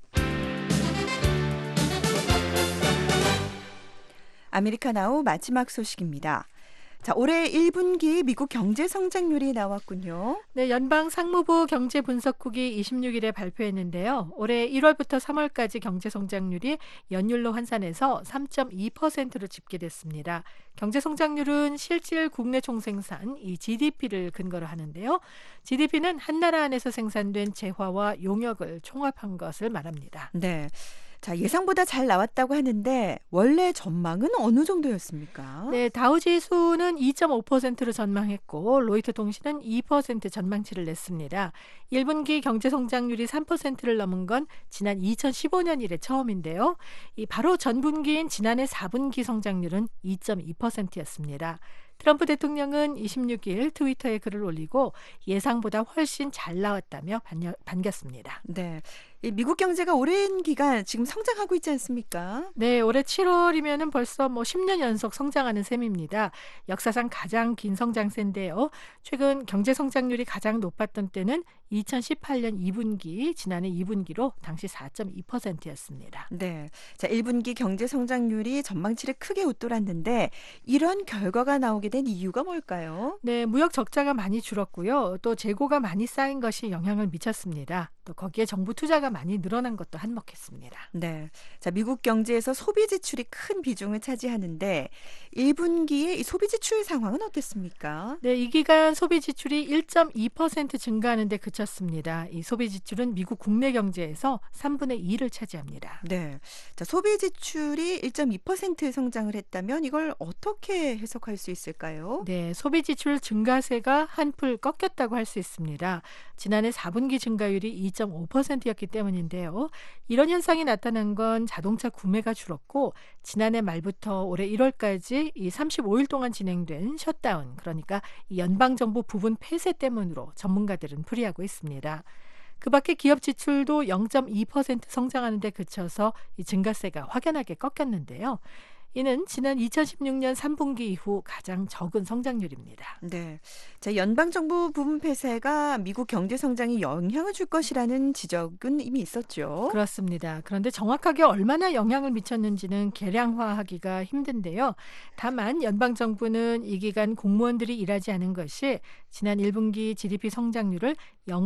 아메리카나우 마지막 소식입니다. 자, 올해 1분기 미국 경제 성장률이 나왔군요. 네, 연방 상무부 경제분석국이 26일에 발표했는데요. 올해 1월부터 3월까지 경제 성장률이 연율로 환산해서 3.2%로 집계됐습니다. 경제 성장률은 실질 국내 총생산, 이 GDP를 근거로 하는데요. GDP는 한 나라 안에서 생산된 재화와 용역을 총합한 것을 말합니다. 네. 자, 예상보다 잘 나왔다고 하는데 원래 전망은 어느 정도였습니까? 네, 다우지수는 2.5%로 전망했고 로이터 통신은 2% 전망치를 냈습니다. 1분기 경제 성장률이 3%를 넘은 건 지난 2015년 이래 처음인데요. 바로 전분기인 지난해 4분기 성장률은 2.2%였습니다. 트럼프 대통령은 26일 트위터에 글을 올리고 예상보다 훨씬 잘 나왔다며 반겼습니다. 네. 이 미국 경제가 오랜 기간 지금 성장하고 있지 않습니까? 네, 올해 7월이면은 벌써 10년 연속 성장하는 셈입니다. 역사상 가장 긴 성장세인데요. 최근 경제 성장률이 가장 높았던 때는 2018년 2분기, 지난해 2분기로 당시 4.2%였습니다. 네. 자, 1분기 경제 성장률이 전망치를 크게 웃돌았는데 이런 결과가 나오게 된 이유가 뭘까요? 네, 무역 적자가 많이 줄었고요. 또 재고가 많이 쌓인 것이 영향을 미쳤습니다. 또 거기에 정부 투자가 많이 늘어난 것도 한몫했습니다. 네. 자, 미국 경제에서 소비 지출이 큰 비중을 차지하는데 1분기에 이 소비 지출 상황은 어땠습니까? 네, 이 기간 소비 지출이 1.2% 증가하는 데 그쳤습니다. 이 소비 지출은 미국 국내 경제에서 3분의 2를 차지합니다. 네. 자, 소비 지출이 1.2% 성장을 했다면 이걸 어떻게 해석할 수 있을까요? 네, 소비 지출 증가세가 한풀 꺾였다고 할 수 있습니다. 지난해 4분기 증가율이 2.5%였기 때문인데요. 이런 현상이 나타난 건 자동차 구매가 줄었고 지난해 말부터 올해 1월까지 이 35일 동안 진행된 셧다운, 그러니까 이 연방정부 부분 폐쇄 때문으로 전문가들은 풀이하고 있습니다. 그 밖에 기업 지출도 0.2% 성장하는 데 그쳐서 이 증가세가 확연하게 꺾였는데요. 이는 지난 2016년 3분기 이후 가장 적은 성장률입니다. 네. 자, 연방정부 부분 폐쇄가 미국 경제 성장에 영향을 줄 것이라는 지적은 이미 있었죠. 그렇습니다. 그런데 정확하게 얼마나 영향을 미쳤는지는 계량화하기가 힘든데요. 다만 연방정부는 이 기간 공무원들이 일하지 않은 것이 지난 1분기 GDP 성장률을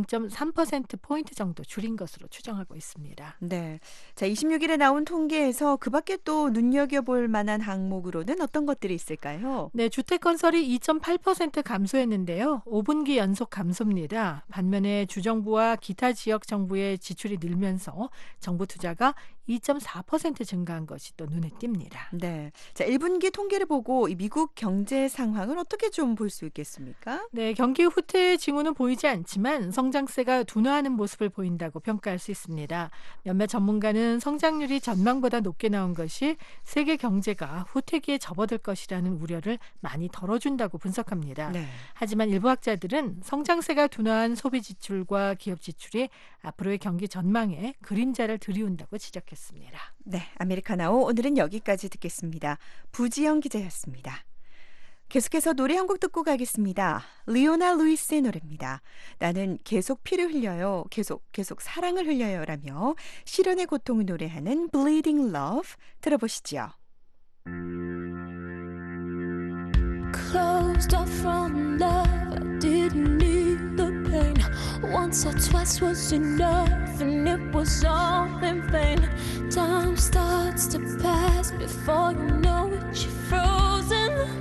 0.3%포인트 정도 줄인 것으로 추정하고 있습니다. 네. 자, 26일에 나온 통계에서 그 밖에 또 눈여겨볼 만한 항목으로는 어떤 것들이 있을까요? 네, 주택건설이 2.8% 감소했는데요. 5분기 연속 감소입니다. 반면에 주정부와 기타 지역 정부의 지출이 늘면서 정부 투자가 2.4% 증가한 것이 또 눈에 띕니다. 네. 자, 1분기 통계를 보고 이 미국 경제 상황을 어떻게 좀 볼 수 있겠습니까? 네, 경기 후퇴의 징후는 보이지 않지만 중국은 성장세가 둔화하는 모습을 보인다고 평가할 수 있습니다. 몇몇 전문가는 성장률이 전망보다 높게 나온 것이 세계 경제가 후퇴기에 접어들 것이라는 우려를 많이 덜어준다고 분석합니다. 네. 하지만 일부 학자들은 성장세가 둔화한 소비 지출과 기업 지출이 앞으로의 경기 전망에 그림자를 들이운다고 지적했습니다. 네, 아메리카나오 오늘은 여기까지 듣겠습니다. 부지영 기자였습니다. 계속해서 노래 한 곡 듣고 가겠습니다. 리오나 루이스의 노래입니다. 나는 계속 피를 흘려요. 계속 사랑을 흘려요. 라며 실연의 고통을 노래하는 Bleeding Love 들어보시죠. Closed off from love, I didn't need the pain. Once or twice was enough, and it was all in vain. Time starts to pass before you know it, you're frozen.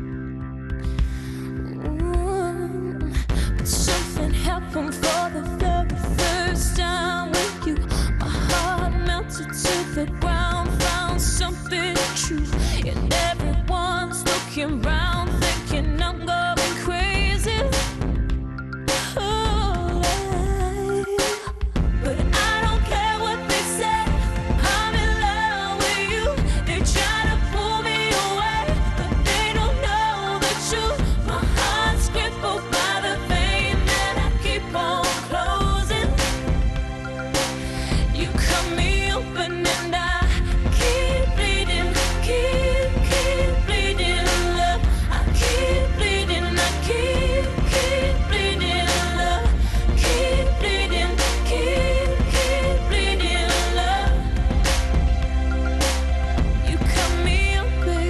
But something happened for the very first time with you. My heart melted to the ground, found something true, and everyone's looking round, thinking I'm going crazy. Oh, but I don't care what they say. I'm in love with you. They try to pull me away, but they don't know the truth. My heart's crippled by the pain that I keep on closing. You cut me open and I keep bleeding, keep bleeding, love. I keep bleeding, I keep bleeding, love. Keep bleeding, keep bleeding, love. You cut me open.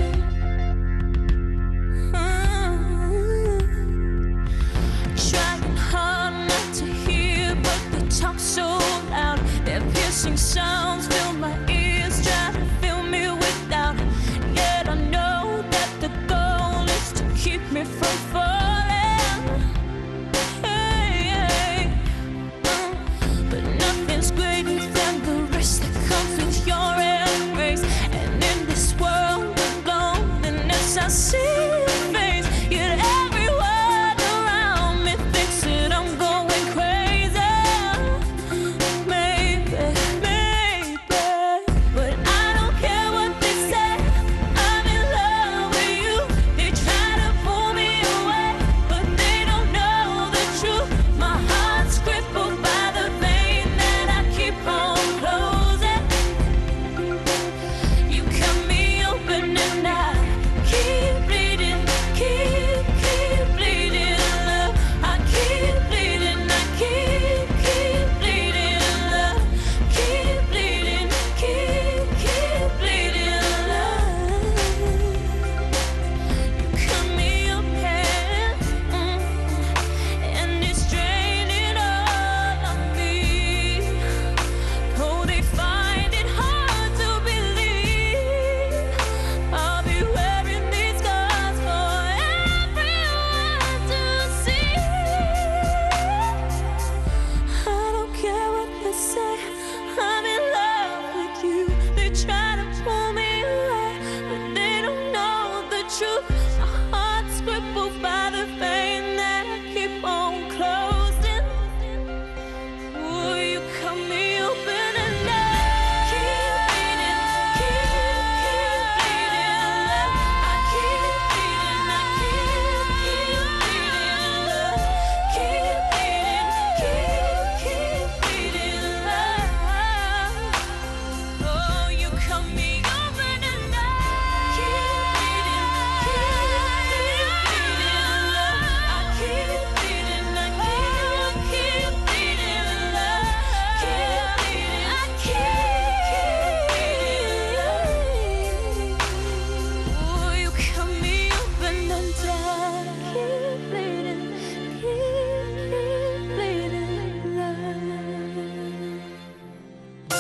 Trying hard not to hear, but the talk's so loud. Their piercing sounds fill my ears, try to fill me with doubt. Yet I know that the goal is to keep me from falling. Hey, hey. But nothing's greater than the risk that comes with your embrace. And in this world of loneliness, I see your face. Yet everyone around me thinks that I'm going crazy. Maybe, but I don't care what they say. I'm in love with you. They try to pull me away, but they don't know the truth. My heart's crippled by the pain that I keep on closing. You cut me open and I keep bleeding, keep bleeding, love. I keep bleeding, I keep bleeding, love. Keep bleeding, keep bleeding, love. You cut me open, and it's draining all of me. Oh, they find it hard to believe I'll be wearing these scars for everyone to see. I don't care what they say. I'm in love with you. They try to pull me away, but they don't know the truth. My heart's crippled by the pain that I keep on closing. Ooh, you cut me open and I keep bleeding, keep bleeding, love. I keep bleeding, I keep bleeding, love. Keep bleeding, love. Oh, you cut me open and I keep bleeding, love. I keep bleeding, I keep bleeding, love. Keep bleeding, I keep bleeding. Oh, you cut me open and I keep bleeding, love.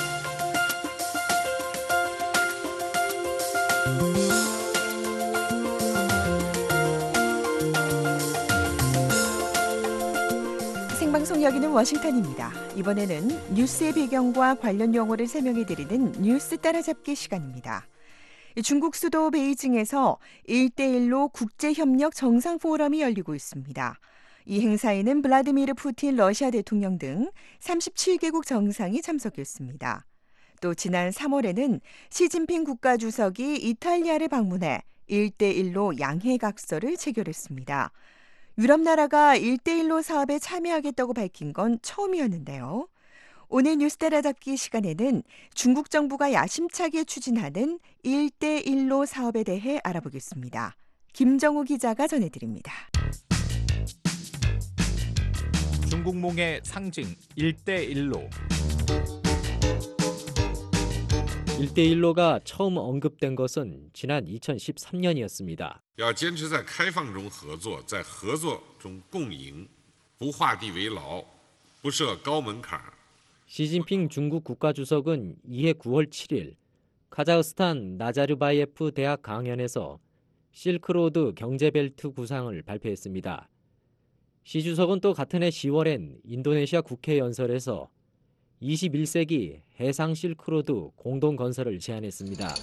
생방송 여기는 워싱턴입니다. 이번에는 뉴스의 배경과 관련 용어를 설명해드리는 뉴스 따라잡기 시간입니다. 중국 수도 베이징에서 1대1로 국제협력 정상포럼이 열리고 있습니다. 이 행사에는 블라디미르 푸틴 러시아 대통령 등 37개국 정상이 참석했습니다. 또 지난 3월에는 시진핑 국가주석이 이탈리아를 방문해 1대1로 양해각서를 체결했습니다. 유럽 나라가 1대1로 사업에 참여하겠다고 밝힌 건 처음이었는데요. 오늘 뉴스 따라잡기 시간에는 중국 정부가 야심차게 추진하는 1대1로 사업에 대해 알아보겠습니다. 김정우 기자가 전해드립니다. 중국몽의 상징 1대1로. 1대1로가 처음 언급된 것은 지난 2013년이었습니다. 要坚持在开放中合作，在合作中共赢，不画地为牢，不设高门槛。 시진핑 중국 국가주석은 이해 9월 7일 카자흐스탄 나자르바예프 대학 강연에서 실크로드 경제벨트 구상을 발표했습니다. 시 주석은 또 같은 해 10월엔 인도네시아 국회 연설에서 21세기 해상 실크로드 공동 건설을 제안했습니다.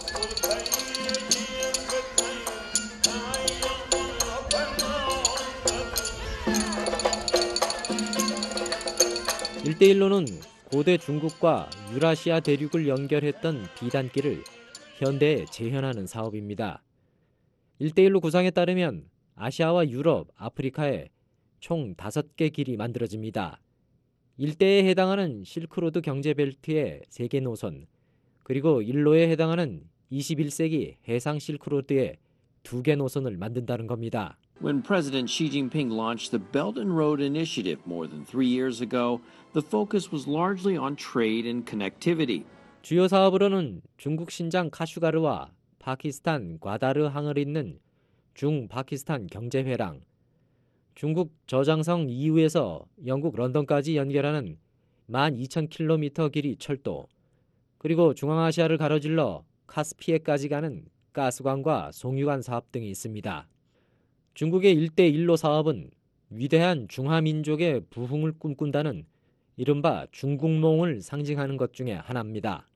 (1대1로는) 고대 중국과 유라시아 대륙을 연결했던 비단길을 현대에 재현하는 사업입니다. 1대1로 구상에 따르면 아시아와 유럽, 아프리카에 총 5개 길이 만들어집니다. 일대에 해당하는 실크로드 경제벨트의 3개 노선, 그리고 일로에 해당하는 21세기 해상 실크로드의 2개 노선을 만든다는 겁니다. When President Xi Jinping launched the Belt and Road Initiative more than 3 years ago, the focus was largely on trade and connectivity. 주요 사업으로는 중국 신장 카슈가르와 파키스탄 과다르항을 잇는 중-파키스탄 경제회랑, 중국 저장성 이후에서 영국 런던까지 연결하는 12,000km 길이 철도, 그리고 중앙아시아를 가로질러 카스피해까지 가는 가스관과 송유관 사업 등이 있습니다. 중국의 1대1로 사업은 위대한 중화민족의 부흥을 꿈꾼다는 이른바 중국몽을 상징하는 것 중에 하나입니다.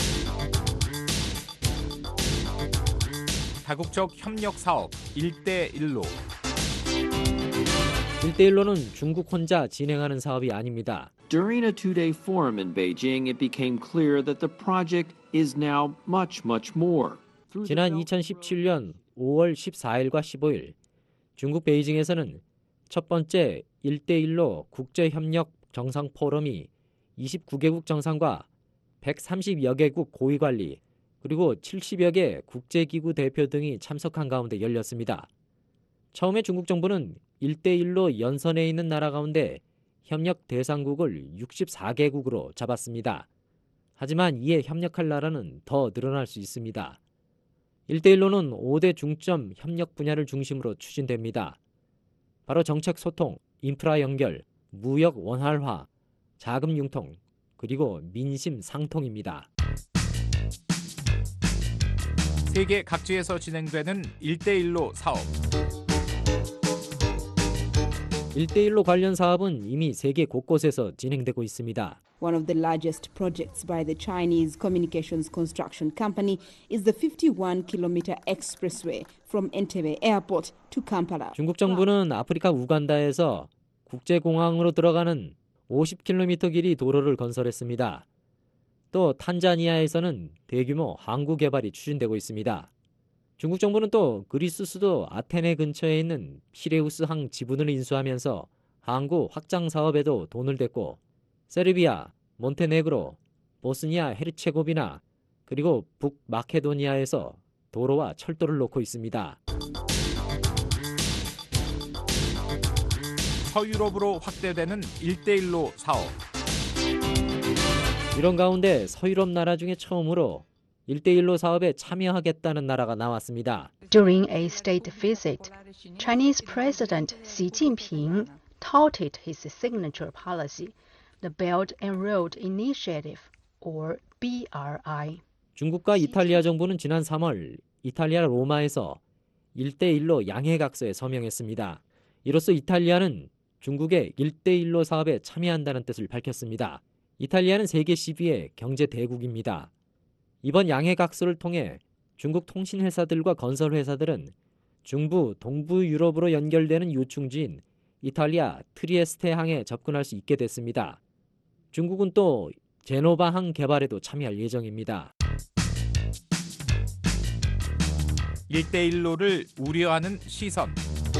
다국적 협력 사업 1대1로. 1대1로는 중국 혼자 진행하는 사업이 아닙니다. During a 2-day forum in Beijing, it became clear that the project is now much more. 지난 2017년 5월 14일과 15일 중국 베이징에서는 첫 번째 1대1로 국제협력 정상 포럼이 29개국 정상과 130여 개국 고위관리 그리고 70여 개 국제기구 대표 등이 참석한 가운데 열렸습니다. 처음에 중국 정부는 1대1로 연선에 있는 나라 가운데 협력 대상국을 64개국으로 잡았습니다. 하지만 이에 협력할 나라는 더 늘어날 수 있습니다. 1대1로는 5대 중점 협력 분야를 중심으로 추진됩니다. 바로 정책 소통, 인프라 연결, 무역 원활화, 자금 융통, 그리고 민심 상통입니다. 세계 각지에서 진행되는 1대1로 사업. 1대1로 관련 사업은 이미 세계 곳곳에서 진행되고 있습니다. One of the largest projects by the Chinese Communications Construction Company is the 51-kilometer expressway from Entebbe Airport to Kampala. 중국 정부는 아프리카 우간다에서 국제공항으로 들어가는 50km 길이 도로를 건설했습니다. 또 탄자니아에서는 대규모 항구 개발이 추진되고 있습니다. 중국 정부는 또 그리스 수도 아테네 근처에 있는 피레우스 항 지분을 인수하면서 항구 확장 사업에도 돈을 댔고 세르비아, 몬테네그로, 보스니아 헤르체고비나 그리고 북마케도니아에서 도로와 철도를 놓고 있습니다. 서유럽으로 확대되는 1대1로 사업. 이런 가운데 서유럽 나라 중에 처음으로 1대1로 사업에 참여하겠다는 나라가 나왔습니다. During a state visit, Chinese President Xi Jinping touted his signature policy, the Belt and Road Initiative, or BRI. 중국과 이탈리아 정부는 지난 3월 이탈리아 로마에서 1대1로 양해각서에 서명했습니다. 이로써 이탈리아는 중국의 1대1로 사업에 참여한다는 뜻을 밝혔습니다. 이탈리아는 세계 10위의 경제 대국입니다. 이번 양해각서를 통해 중국 통신회사들과 건설회사들은 중부, 동부 유럽으로 연결되는 요충지인 이탈리아 트리에스테항에 접근할 수 있게 됐습니다. 중국은 또 제노바항 개발에도 참여할 예정입니다. 1대1로를 우려하는 시선.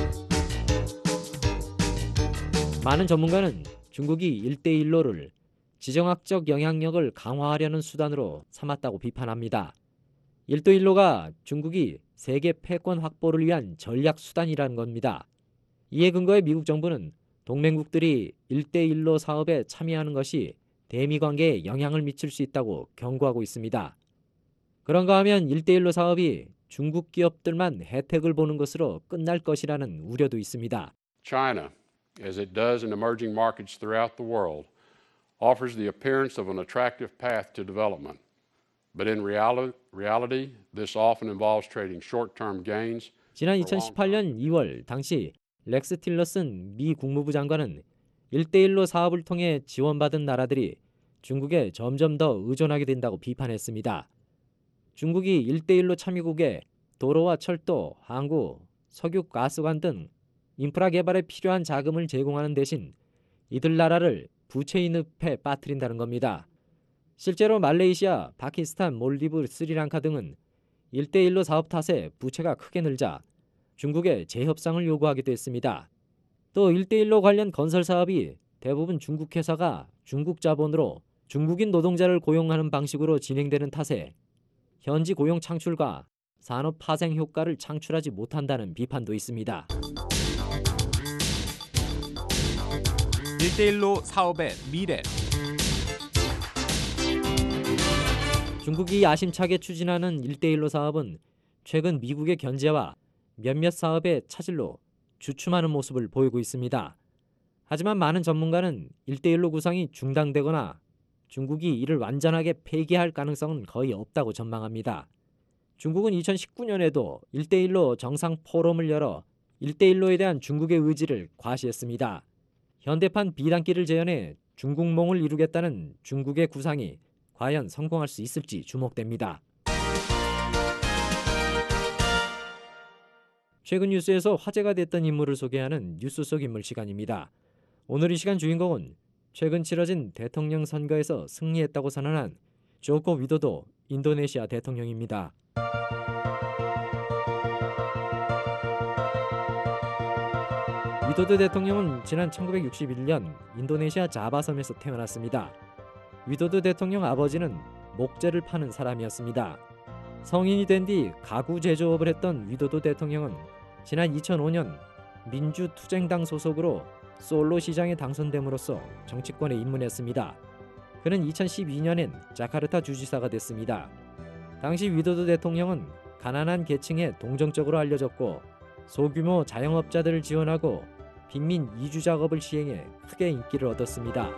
많은 전문가는 중국이 1대1로를 지정학적 영향력을 강화하려는 수단으로 삼았다고 비판합니다. 1대1로가 중국이 세계 패권 확보를 위한 전략 수단이라는 겁니다. 이에 근거해 미국 정부는 동맹국들이 1대1로 사업에 참여하는 것이 대미 관계에 영향을 미칠 수 있다고 경고하고 있습니다. 그런가 하면 1대1로 사업이 중국 기업들만 혜택을 보는 것으로 끝날 것이라는 우려도 있습니다. China, as it does in emerging markets throughout the world, offers the appearance of an attractive path to development. But in reality, this often involves trading short-term gains. 지난 2018년 2월 당시 렉스 틸러슨 미 국무부 장관은 1대1로 사업을 통해 지원받은 나라들이 중국에 점점 더 의존하게 된다고 비판했습니다. 중국이 1대1로 참여국에 도로와 철도, 항구, 석유, 가스관 등 인프라 개발에 필요한 자금을 제공하는 대신 이들 나라를 부채인 늪에 빠뜨린다는 겁니다. 실제로 말레이시아, 파키스탄, 몰디브, 스리랑카 등은 1대1로 사업 탓에 부채가 크게 늘자 중국에 재협상을 요구하기도 했습니다. 또 1대1로 관련 건설 사업이 대부분 중국 회사가 중국 자본으로 중국인 노동자를 고용하는 방식으로 진행되는 탓에 현지 고용 창출과 산업 파생 효과를 창출하지 못한다는 비판도 있습니다. 1대1로 사업의 미래. 중국이 야심차게 추진하는 1대1로 사업은 최근 미국의 견제와 몇몇 사업의 차질로 주춤하는 모습을 보이고 있습니다. 하지만 많은 전문가는 1대1로 구상이 중단되거나 중국이 이를 완전하게 폐기할 가능성은 거의 없다고 전망합니다. 중국은 2019년에도 1대1로 정상 포럼을 열어 1대1로에 대한 중국의 의지를 과시했습니다. 현대판 비단기를 재현해 중국몽을 이루겠다는 중국의 구상이 과연 성공할 수 있을지 주목됩니다. 최근 뉴스에서 화제가 됐던 인물을 소개하는 뉴스 속 인물 시간입니다. 오늘 이 시간 주인공은 최근 치러진 대통령 선거에서 승리했다고 선언한 조코 위도도 인도네시아 대통령입니다. 위도도 대통령은 지난 1961년 인도네시아 자바섬에서 태어났습니다. 위도도 대통령 아버지는 목재를 파는 사람이었습니다. 성인이 된 뒤 가구 제조업을 했던 위도도 대통령은 지난 2005년 민주투쟁당 소속으로 솔로 시장에 당선됨으로써 정치권에 입문했습니다. 그는 2012년엔 자카르타 주지사가 됐습니다. 당시 위도도 대통령은 가난한 계층에 동정적으로 알려졌고 소규모 자영업자들을 지원하고 빈민 이주 작업을 시행해 크게 인기를 얻었습니다.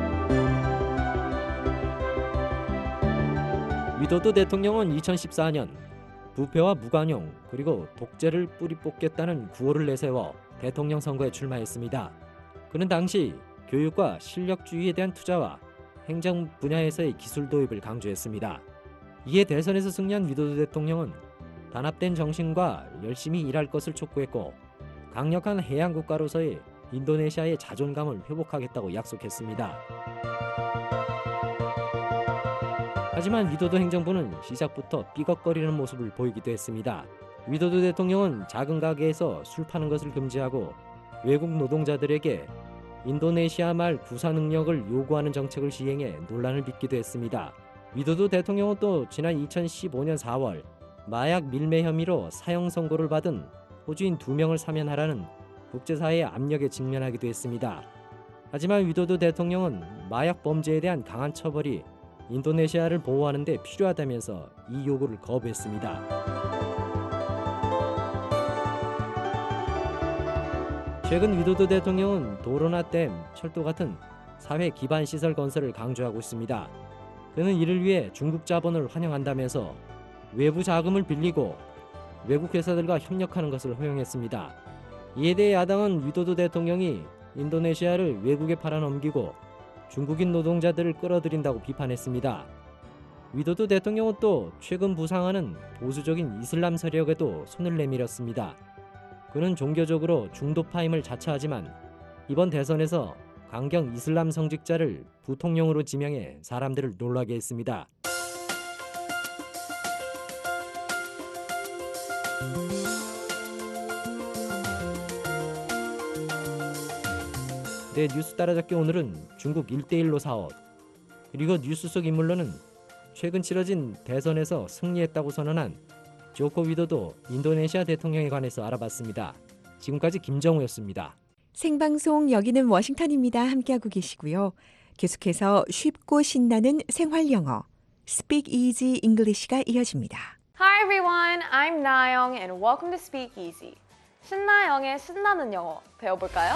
위도도 대통령은 2014년 부패와 무관용 그리고 독재를 뿌리 뽑겠다는 구호를 내세워 대통령 선거에 출마했습니다. 그는 당시 교육과 실력주의에 대한 투자와 행정 분야에서의 기술 도입을 강조했습니다. 이에 대선에서 승리한 위도도 대통령은 단합된 정신과 열심히 일할 것을 촉구했고 강력한 해양 국가로서의 인도네시아의 자존감을 회복하겠다고 약속했습니다. 하지만 위도도 행정부는 시작부터 삐걱거리는 모습을 보이기도 했습니다. 위도도 대통령은 작은 가게에서 술 파는 것을 금지하고 외국 노동자들에게 인도네시아 말 구사 능력을 요구하는 정책을 시행해 논란을 빚기도 했습니다. 위도도 대통령은 또 지난 2015년 4월 마약 밀매 혐의로 사형 선고를 받은 호주인 2명을 사면하라는 국제사회의 압력에 직면하기도 했습니다. 하지만 위도도 대통령은 마약 범죄에 대한 강한 처벌이 인도네시아를 보호하는 데 필요하다면서 이 요구를 거부했습니다. 최근 위도도 대통령은 도로나 댐, 철도 같은 사회 기반 시설 건설을 강조하고 있습니다. 그는 이를 위해 중국 자본을 환영한다면서 외부 자금을 빌리고 외국 회사들과 협력하는 것을 허용했습니다. 이에 대해 야당은 위도도 대통령이 인도네시아를 외국에 팔아넘기고 중국인 노동자들을 끌어들인다고 비판했습니다. 위도도 대통령은 또 최근 부상하는 보수적인 이슬람 세력에도 손을 내밀었습니다. 그는 종교적으로 중도파임을 자처하지만 이번 대선에서 강경 이슬람 성직자를 부통령으로 지명해 사람들을 놀라게 했습니다. 네, 뉴스 따라잡기 오늘은 중국 1대1로 4월, 그리고 뉴스 속 인물로는 최근 치러진 대선에서 승리했다고 선언한 조코 위도도 인도네시아 대통령에 관해서 알아봤습니다. 지금까지 김정우였습니다. 생방송 여기는 워싱턴입니다. 함께하고 계시고요. 계속해서 쉽고 신나는 생활 영어 Speak Easy English가 이어집니다. Hi everyone, I'm 나영 and welcome to Speak Easy. 신나영의 신나는 영어 배워볼까요?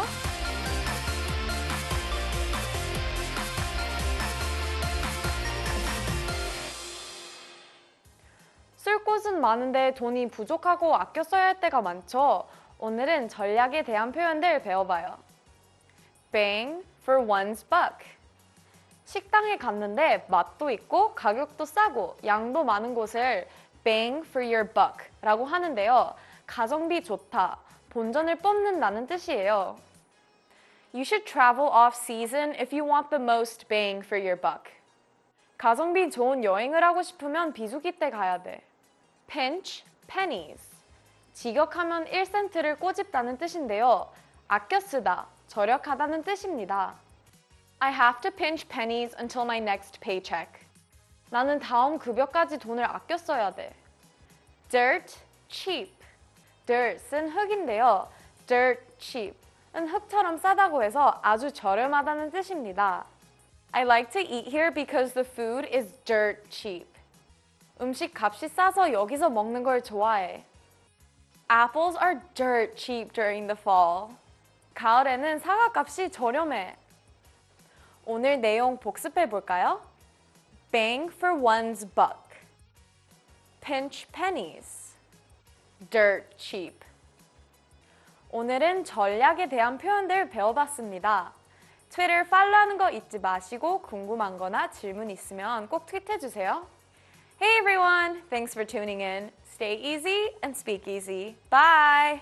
쓸 곳은 많은데 돈이 부족하고 아껴 써야 할 때가 많죠. 오늘은 전략에 대한 표현들 배워봐요. Bang for one's buck. 식당에 갔는데 맛도 있고 가격도 싸고 양도 많은 곳을 bang for your buck 라고 하는데요. 가성비 좋다, 본전을 뽑는다는 뜻이에요. You should travel off-season if you want the most bang for your buck. 가성비 좋은 여행을 하고 싶으면 비수기 때 가야 돼. Pinch pennies. 직역하면 1센트를 꼬집다는 뜻인데요. 아껴 쓰다, 절약하다는 뜻입니다. I have to pinch pennies until my next paycheck. 나는 다음 급여까지 돈을 아껴 써야 돼. Dirt cheap. dirt은 흙인데요. dirt cheap은 흙처럼 싸다고 해서 아주 저렴하다는 뜻입니다. I like to eat here because the food is dirt cheap. 음식 값이 싸서 여기서 먹는 걸 좋아해. Apples are dirt cheap during the fall. 가을에는 사과 값이 저렴해. 오늘 내용 복습해 볼까요? Bang for one's buck. Pinch pennies. Dirt cheap. 오늘은 전략에 대한 표현들 배워봤습니다. 트위터 팔로우하는 거 잊지 마시고 궁금한 거나 질문 있으면 꼭 트윗해 주세요. Hey everyone, thanks for tuning in. Stay easy and speak easy. Bye!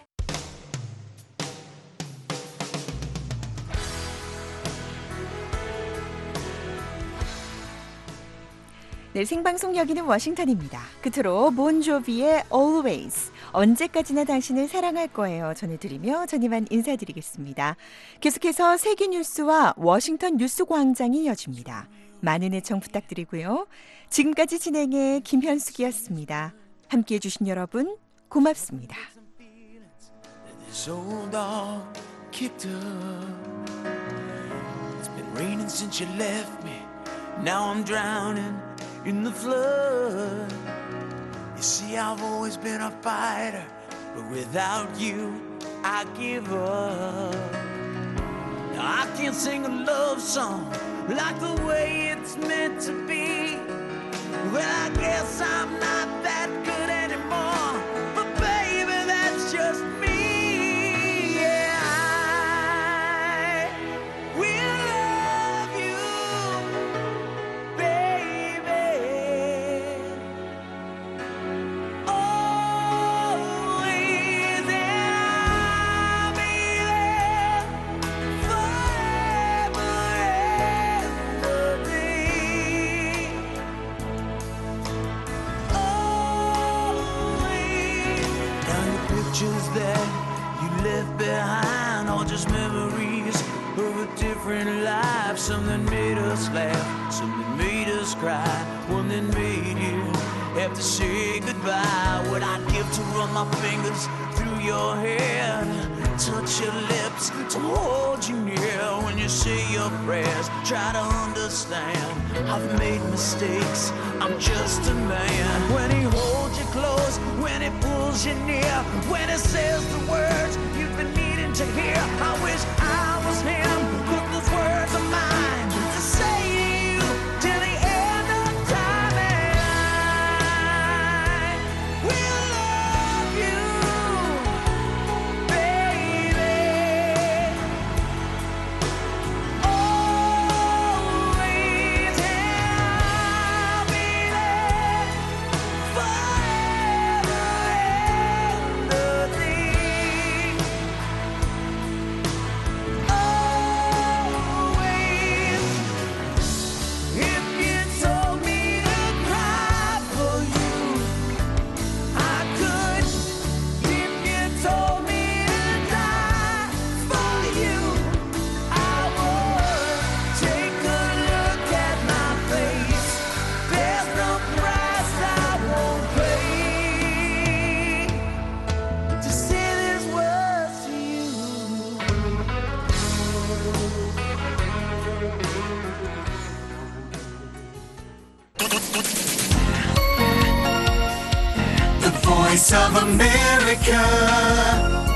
네, 생방송 여기는 워싱턴입니다. 끝으로 본조비의 Always, 언제까지나 당신을 사랑할 거예요 전해드리며 전 이만 인사드리겠습니다. 계속해서 세계 뉴스와 워싱턴 뉴스 광장이 이어집니다. 많은 애청 부탁드리고요. 지금까지 진행의 김현숙이었습니다. 함께해 주신 여러분 고맙습니다. This old dog kicked up. It's been raining since you left me. Now I'm drowning in the flood. You see, I've always been a fighter, but without you, I give up. Now I can't sing a love song like the way it's meant to be. Well, I guess I'm not that good anymore, but baby, that's just me. Yeah, I will love you, baby, always, and I'll be there forever and a day. Pictures that you left behind, all just memories of a different life. Some that made us laugh, some that made us cry, one that made you have to say goodbye. What I'd give to run my fingers through your hair, touch your lips, to hold you near when you say your prayers. Try to understand, I've made mistakes, I'm just a man. When he holds you close, when he pulls you near, when he says the words you've been needing to hear, I wish I was him, 'cause those words are mine to say to you till the end of time. And I will love you, baby, always, and I'll be there forever and a day. Oh, Voice of America.